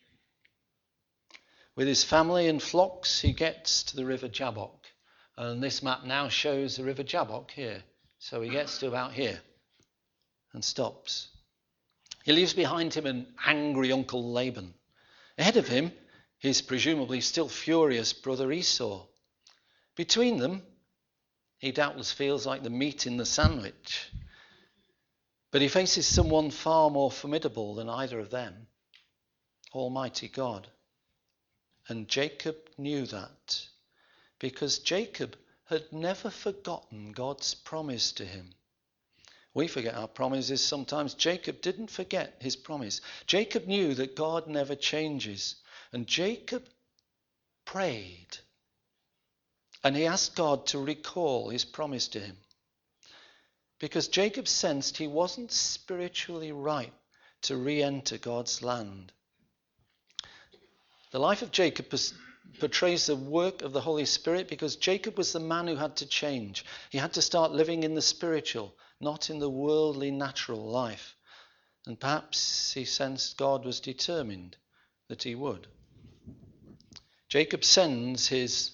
With his family and flocks, he gets to the river Jabbok. And this map now shows the river Jabbok here. So he gets to about here and stops. He leaves behind him an angry uncle Laban. Ahead of him, his presumably still furious brother Esau. Between them, he doubtless feels like the meat in the sandwich. But he faces someone far more formidable than either of them, Almighty God. And Jacob knew that, because Jacob had never forgotten God's promise to him. We forget our promises sometimes. Jacob didn't forget his promise. Jacob knew that God never changes. And Jacob prayed. And he asked God to recall his promise to him. Because Jacob sensed he wasn't spiritually right to re-enter God's land. The life of Jacob portrays the work of the Holy Spirit, because Jacob was the man who had to change. He had to start living in the spiritual, not in the worldly, natural life. And perhaps he sensed God was determined that he would. Jacob sends his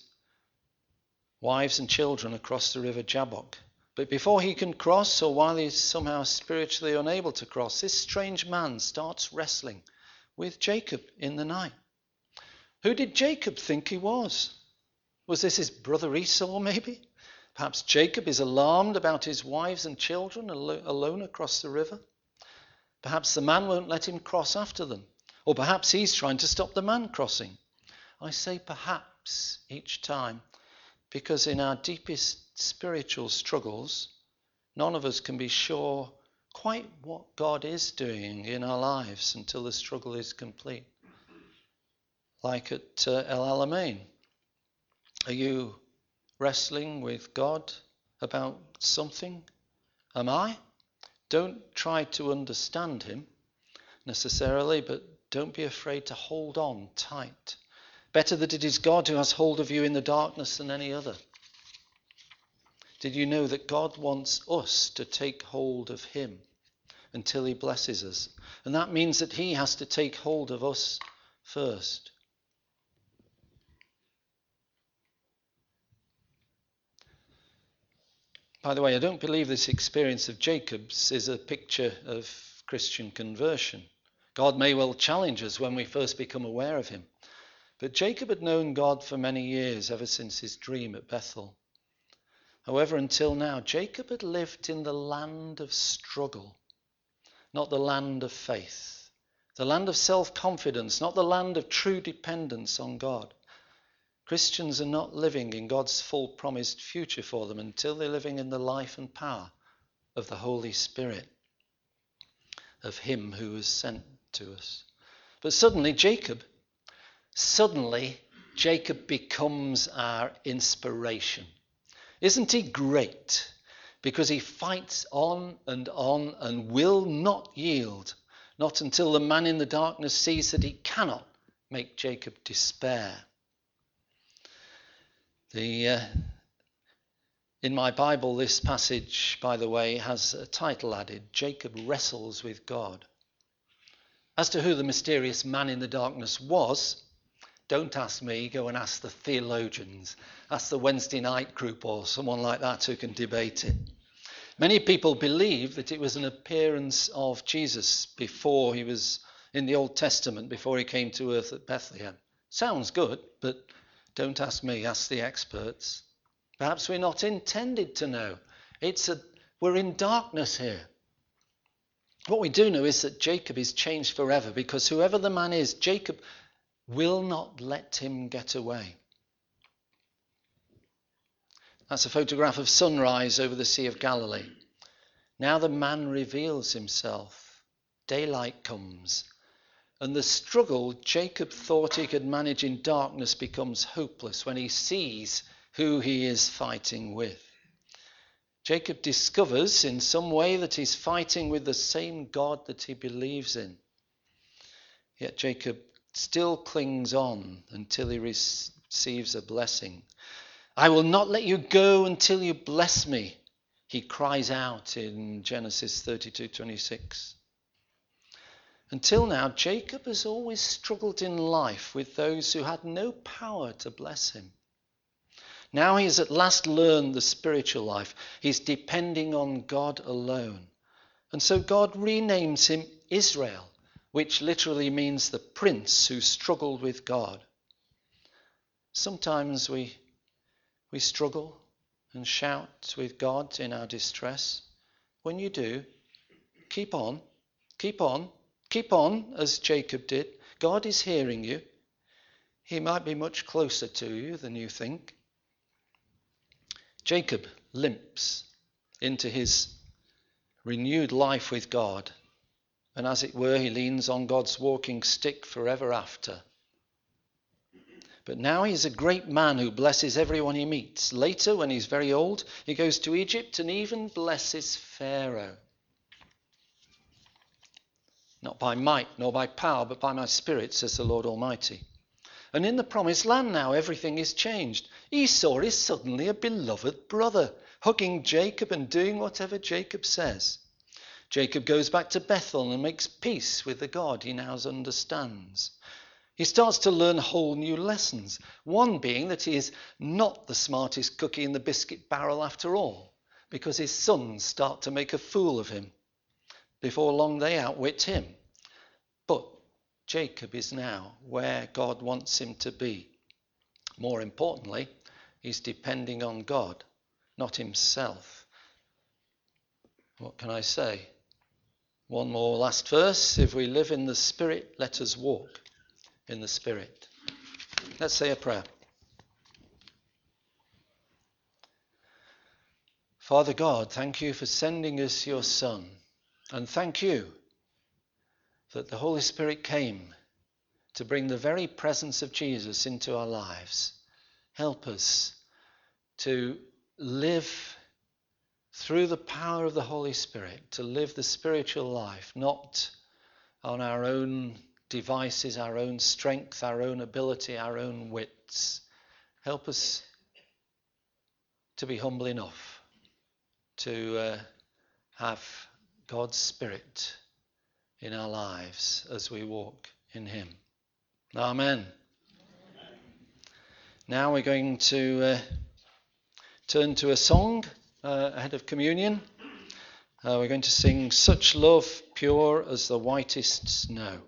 wives and children across the river Jabbok. But before he can cross, or while he's somehow spiritually unable to cross, this strange man starts wrestling with Jacob in the night. Who did Jacob think he was? Was this his brother Esau, maybe? Perhaps Jacob is alarmed about his wives and children alone across the river. Perhaps the man won't let him cross after them. Or perhaps he's trying to stop the man crossing. I say perhaps each time, because in our deepest spiritual struggles, none of us can be sure quite what God is doing in our lives until the struggle is complete. Like at El Alamein. Are you wrestling with God about something? Am I? Don't try to understand him necessarily, but don't be afraid to hold on tight. Better that it is God who has hold of you in the darkness than any other. Did you know that God wants us to take hold of him until he blesses us? And that means that he has to take hold of us first. By the way, I don't believe this experience of Jacob's is a picture of Christian conversion. God may well challenge us when we first become aware of him. But Jacob had known God for many years, ever since his dream at Bethel. However, until now, Jacob had lived in the land of struggle, not the land of faith, the land of self-confidence, not the land of true dependence on God. Christians are not living in God's full promised future for them until they're living in the life and power of the Holy Spirit. of him who was sent to us. But suddenly Jacob becomes our inspiration. Isn't he great? Because he fights on and will not yield, not until the man in the darkness sees that he cannot make Jacob despair. In my Bible, this passage, by the way, has a title added, Jacob Wrestles with God. As to who the mysterious man in the darkness was, don't ask me, go and ask the theologians. Ask the Wednesday night group or someone like that who can debate it. Many people believe that it was an appearance of Jesus before he was in the Old Testament, before he came to earth at Bethlehem. Sounds good, but don't ask me, ask the experts. Perhaps we're not intended to know. We're in darkness here. What we do know is that Jacob is changed forever, because whoever the man is, Jacob will not let him get away. That's a photograph of sunrise over the Sea of Galilee. Now the man reveals himself. Daylight comes. And the struggle Jacob thought he could manage in darkness becomes hopeless when he sees who he is fighting with. Jacob discovers in some way that he's fighting with the same God that he believes in. Yet Jacob still clings on until he receives a blessing. I will not let you go until you bless me, he cries out in Genesis 32:26. Until now, Jacob has always struggled in life with those who had no power to bless him. Now he has at last learned the spiritual life. He's depending on God alone. And so God renames him Israel, which literally means the prince who struggled with God. Sometimes we struggle and shout with God in our distress. When you do, keep on, as Jacob did. God is hearing you. He might be much closer to you than you think. Jacob limps into his renewed life with God, and as it were, he leans on God's walking stick forever after. But now he's a great man who blesses everyone he meets. Later, when he's very old, he goes to Egypt and even blesses Pharaoh. Not by might nor by power, but by my spirit, says the Lord Almighty. And in the promised land now, everything is changed. Esau is suddenly a beloved brother, hugging Jacob and doing whatever Jacob says. Jacob goes back to Bethel and makes peace with the God he now understands. He starts to learn whole new lessons, one being that he is not the smartest cookie in the biscuit barrel after all, because his sons start to make a fool of him. Before long they outwit him. But Jacob is now where God wants him to be. More importantly, he's depending on God, not himself. What can I say? One more last verse. If we live in the Spirit, let us walk in the Spirit. Let's say a prayer. Father God, thank you for sending us your Son, and thank you that the Holy Spirit came to bring the very presence of Jesus into our lives. Help us to live through the power of the Holy Spirit, to live the spiritual life, not on our own devices, our own strength, our own ability, our own wits. Help us to be humble enough to have God's Spirit in our lives as we walk in him. Amen. Now we're going to turn to a song ahead of communion. We're going to sing Such Love Pure as the Whitest Snow.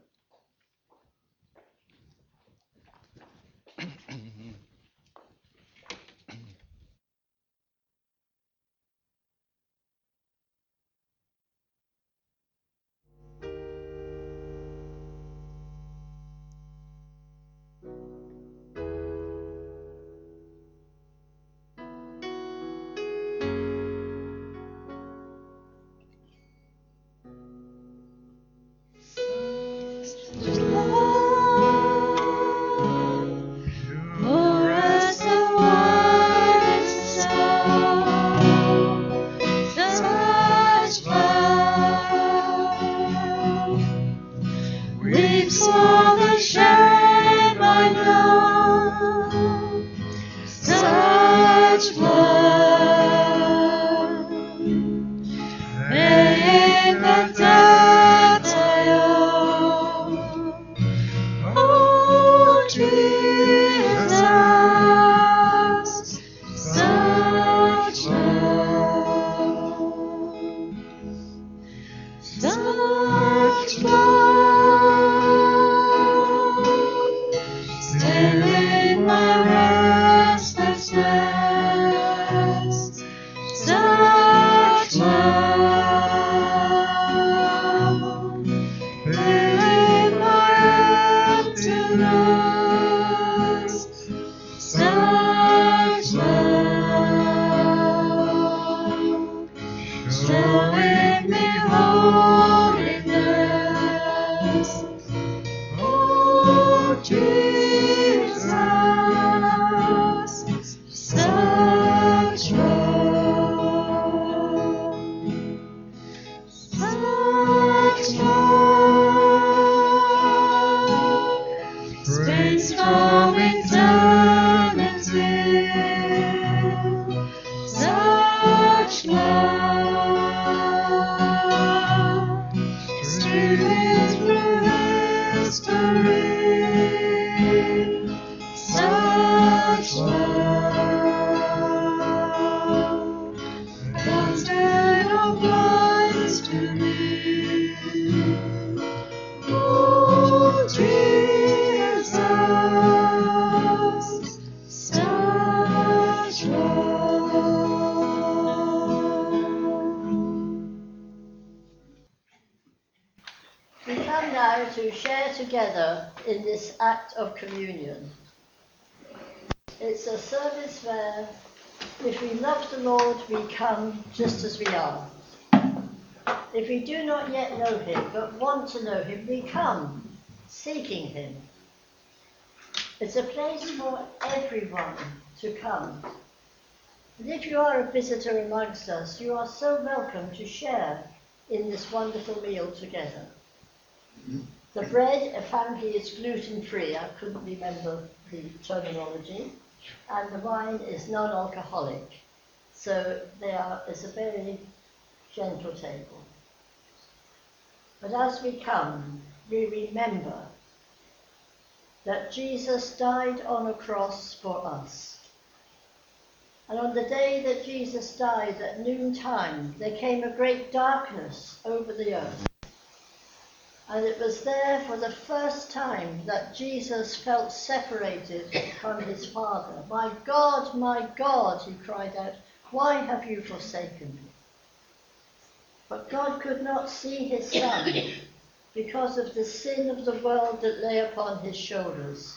now to share together in this act of communion. It's a service where, if we love the Lord, we come just as we are. If we do not yet know him, but want to know him, we come seeking him. It's a place for everyone to come. And if you are a visitor amongst us, you are so welcome to share in this wonderful meal together. The bread apparently is gluten-free. I couldn't remember the terminology. And the wine is non-alcoholic. So it's a very gentle table. But as we come, we remember that Jesus died on a cross for us. And on the day that Jesus died at noontime, there came a great darkness over the earth. And it was there for the first time that Jesus felt separated from his Father. My God, he cried out, why have you forsaken me? But God could not see his Son because of the sin of the world that lay upon his shoulders.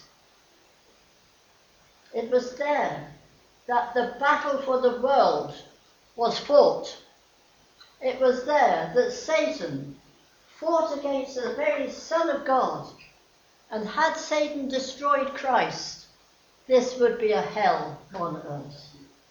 It was there that the battle for the world was fought. It was there that Satan fought against the very Son of God. And had Satan destroyed Christ, this would be a hell on earth.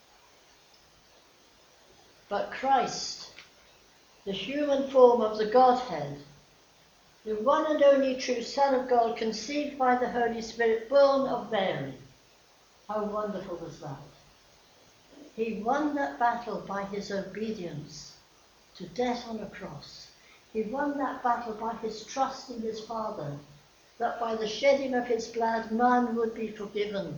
But Christ, the human form of the Godhead, the one and only true Son of God, conceived by the Holy Spirit, born of Mary. How wonderful was that? He won that battle by his obedience to death on a cross. He won that battle by his trust in his Father, that by the shedding of his blood, man would be forgiven.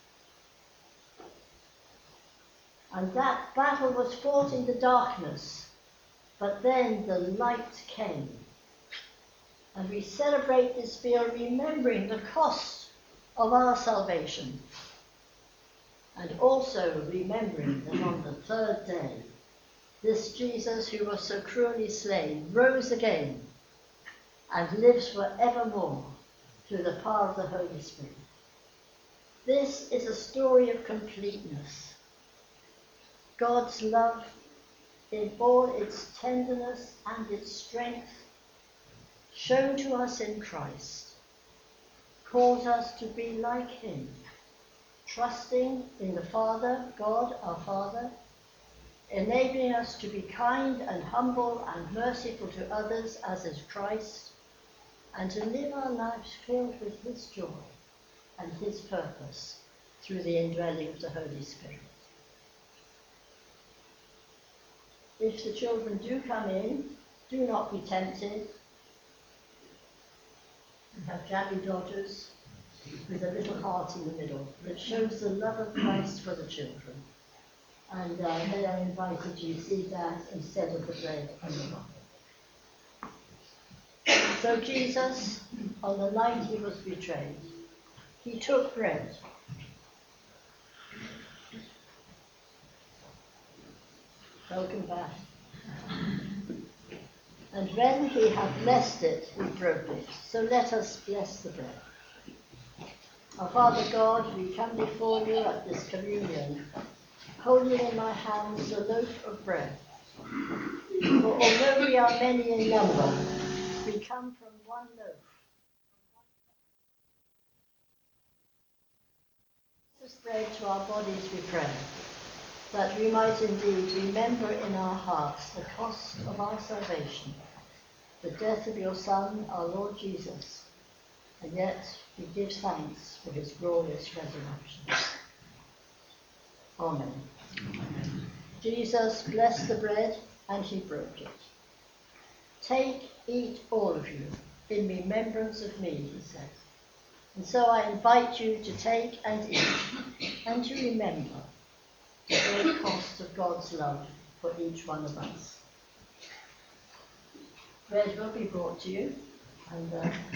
And that battle was fought in the darkness, but then the light came. And we celebrate this meal remembering the cost of our salvation. And also remembering that on the third day, this Jesus who was so cruelly slain rose again and lives forevermore through the power of the Holy Spirit. This is a story of completeness. God's love in all its tenderness and its strength, shown to us in Christ, calls us to be like him, trusting in the Father, God our Father, enabling us to be kind and humble and merciful to others as is Christ, and to live our lives filled with his joy and his purpose through the indwelling of the Holy Spirit. If the children do come in, do not be tempted. We have Jabby Dodgers with a little heart in the middle that shows the love of Christ for the children. And they are invited to receive that instead of the bread and the wine. So Jesus, on the night he was betrayed, he took bread. Welcome back. And when he had blessed it, he broke it. So let us bless the bread. Our Father God, we come before you at this communion, holding in my hands a loaf of bread. For although we are many in number, we come from one loaf. This bread to our bodies, we pray, that we might indeed remember in our hearts the cost of our salvation, the death of your Son, our Lord Jesus, and yet we give thanks for his glorious resurrection. Amen. Amen. Jesus blessed the bread and he broke it. Take, eat all of you, in remembrance of me, he said. And so I invite you to take and eat, and to remember the great cost of God's love for each one of us. Bread will be brought to you, and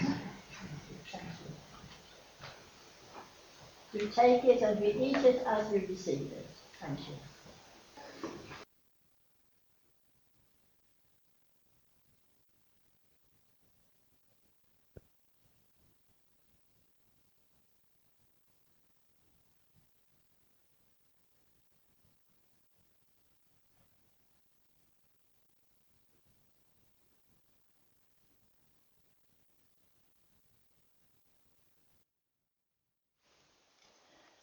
we take it and we eat it as we receive it. Thank you.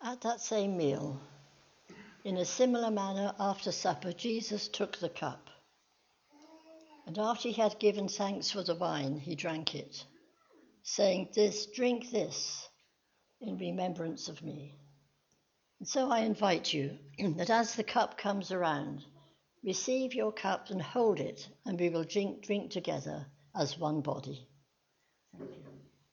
At that same meal, in a similar manner after supper, Jesus took the cup. And after he had given thanks for the wine, he drank it, saying, "Drink this in remembrance of me." And so I invite you that as the cup comes around, receive your cup and hold it, and we will drink together as one body. Thank you.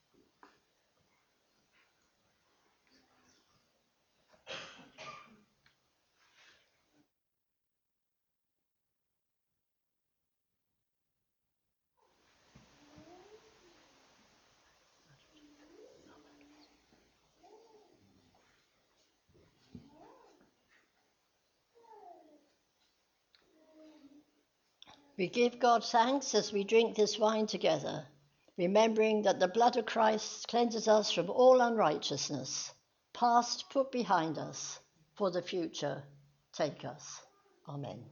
We give God thanks as we drink this wine together, remembering that the blood of Christ cleanses us from all unrighteousness, past put behind us, for the future take us. Amen.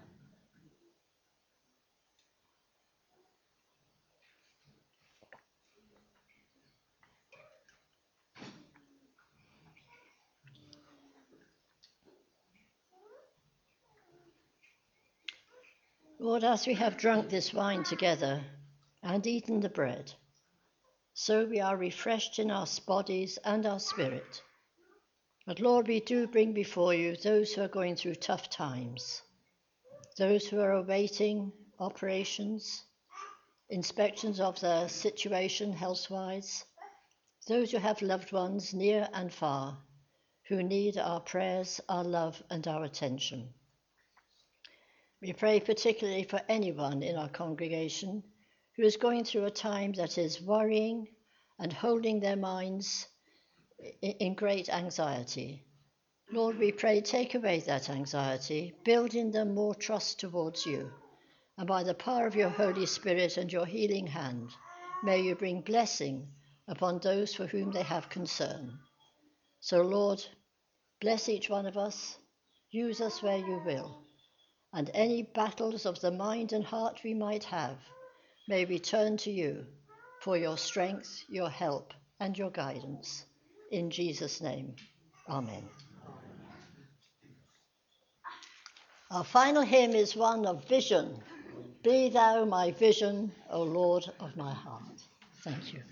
Lord, as we have drunk this wine together and eaten the bread, so we are refreshed in our bodies and our spirit. But Lord, we do bring before you those who are going through tough times, those who are awaiting operations, inspections of their situation health-wise, those who have loved ones near and far, who need our prayers, our love, and our attention. We pray particularly for anyone in our congregation who is going through a time that is worrying and holding their minds in great anxiety. Lord, we pray, take away that anxiety, build in them more trust towards you, and by the power of your Holy Spirit and your healing hand, may you bring blessing upon those for whom they have concern. So, Lord, bless each one of us, use us where you will, and any battles of the mind and heart we might have, may we turn to you for your strength, your help, and your guidance. In Jesus' name, amen. Our final hymn is one of vision. Be thou my vision, O Lord of my heart. Thank you.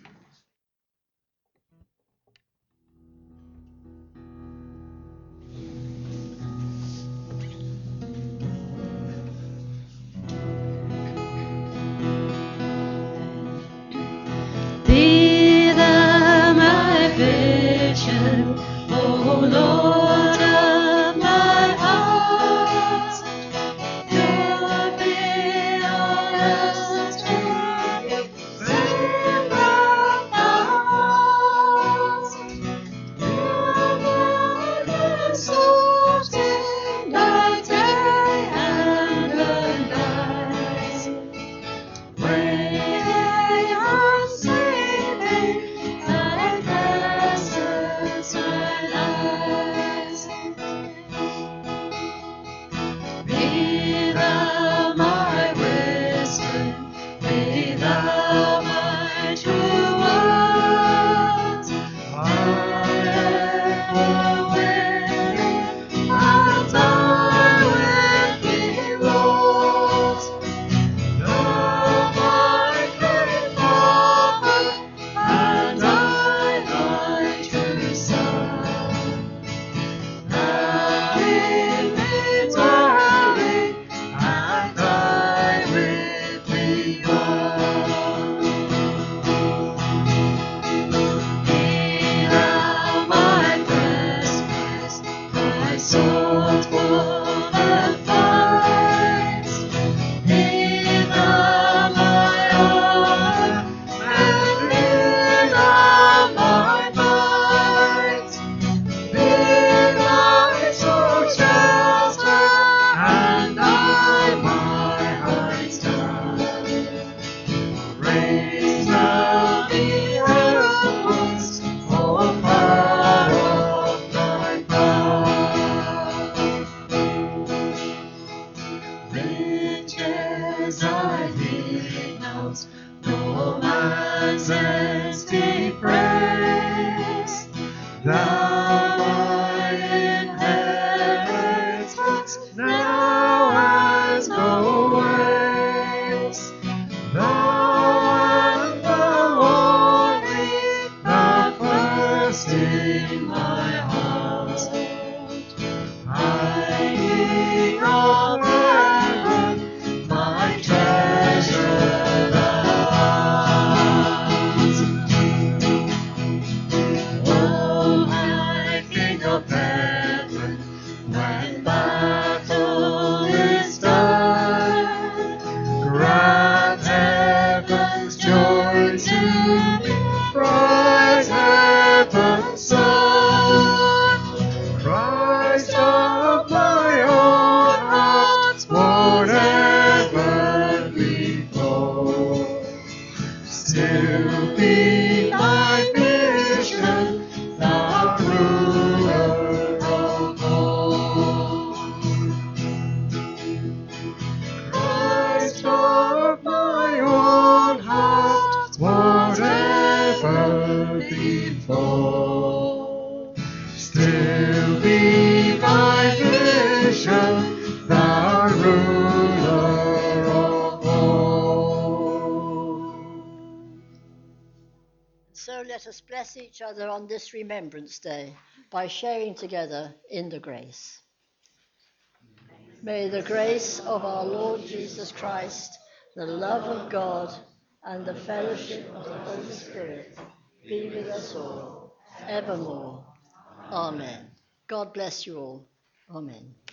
Be thou my vision, O Lord of my heart. You'll be all else to me, friend of my heart. You're my exalted by day and the night. When I'm sleeping, thy presence my light. Be thou my wisdom, be thou my true word. I am willing, I'll die with thee, Lord. Thou my great Father, and I thy true Son. Thou in me dwelling, and I with thee one. Be thou my breastplate, my sword for the fight. Be thou my arm, and be thou my might. Be thou so shelter, and I my high stand. Raise thou the heavens, O power of thy power. Riches I heed not, no man's empty praise. Thou So let us bless each other on this Remembrance Day by sharing together in the grace. May the grace of our Lord Jesus Christ, the love of God, and the fellowship of the Holy Spirit be with us all, evermore. Amen. God bless you all. Amen.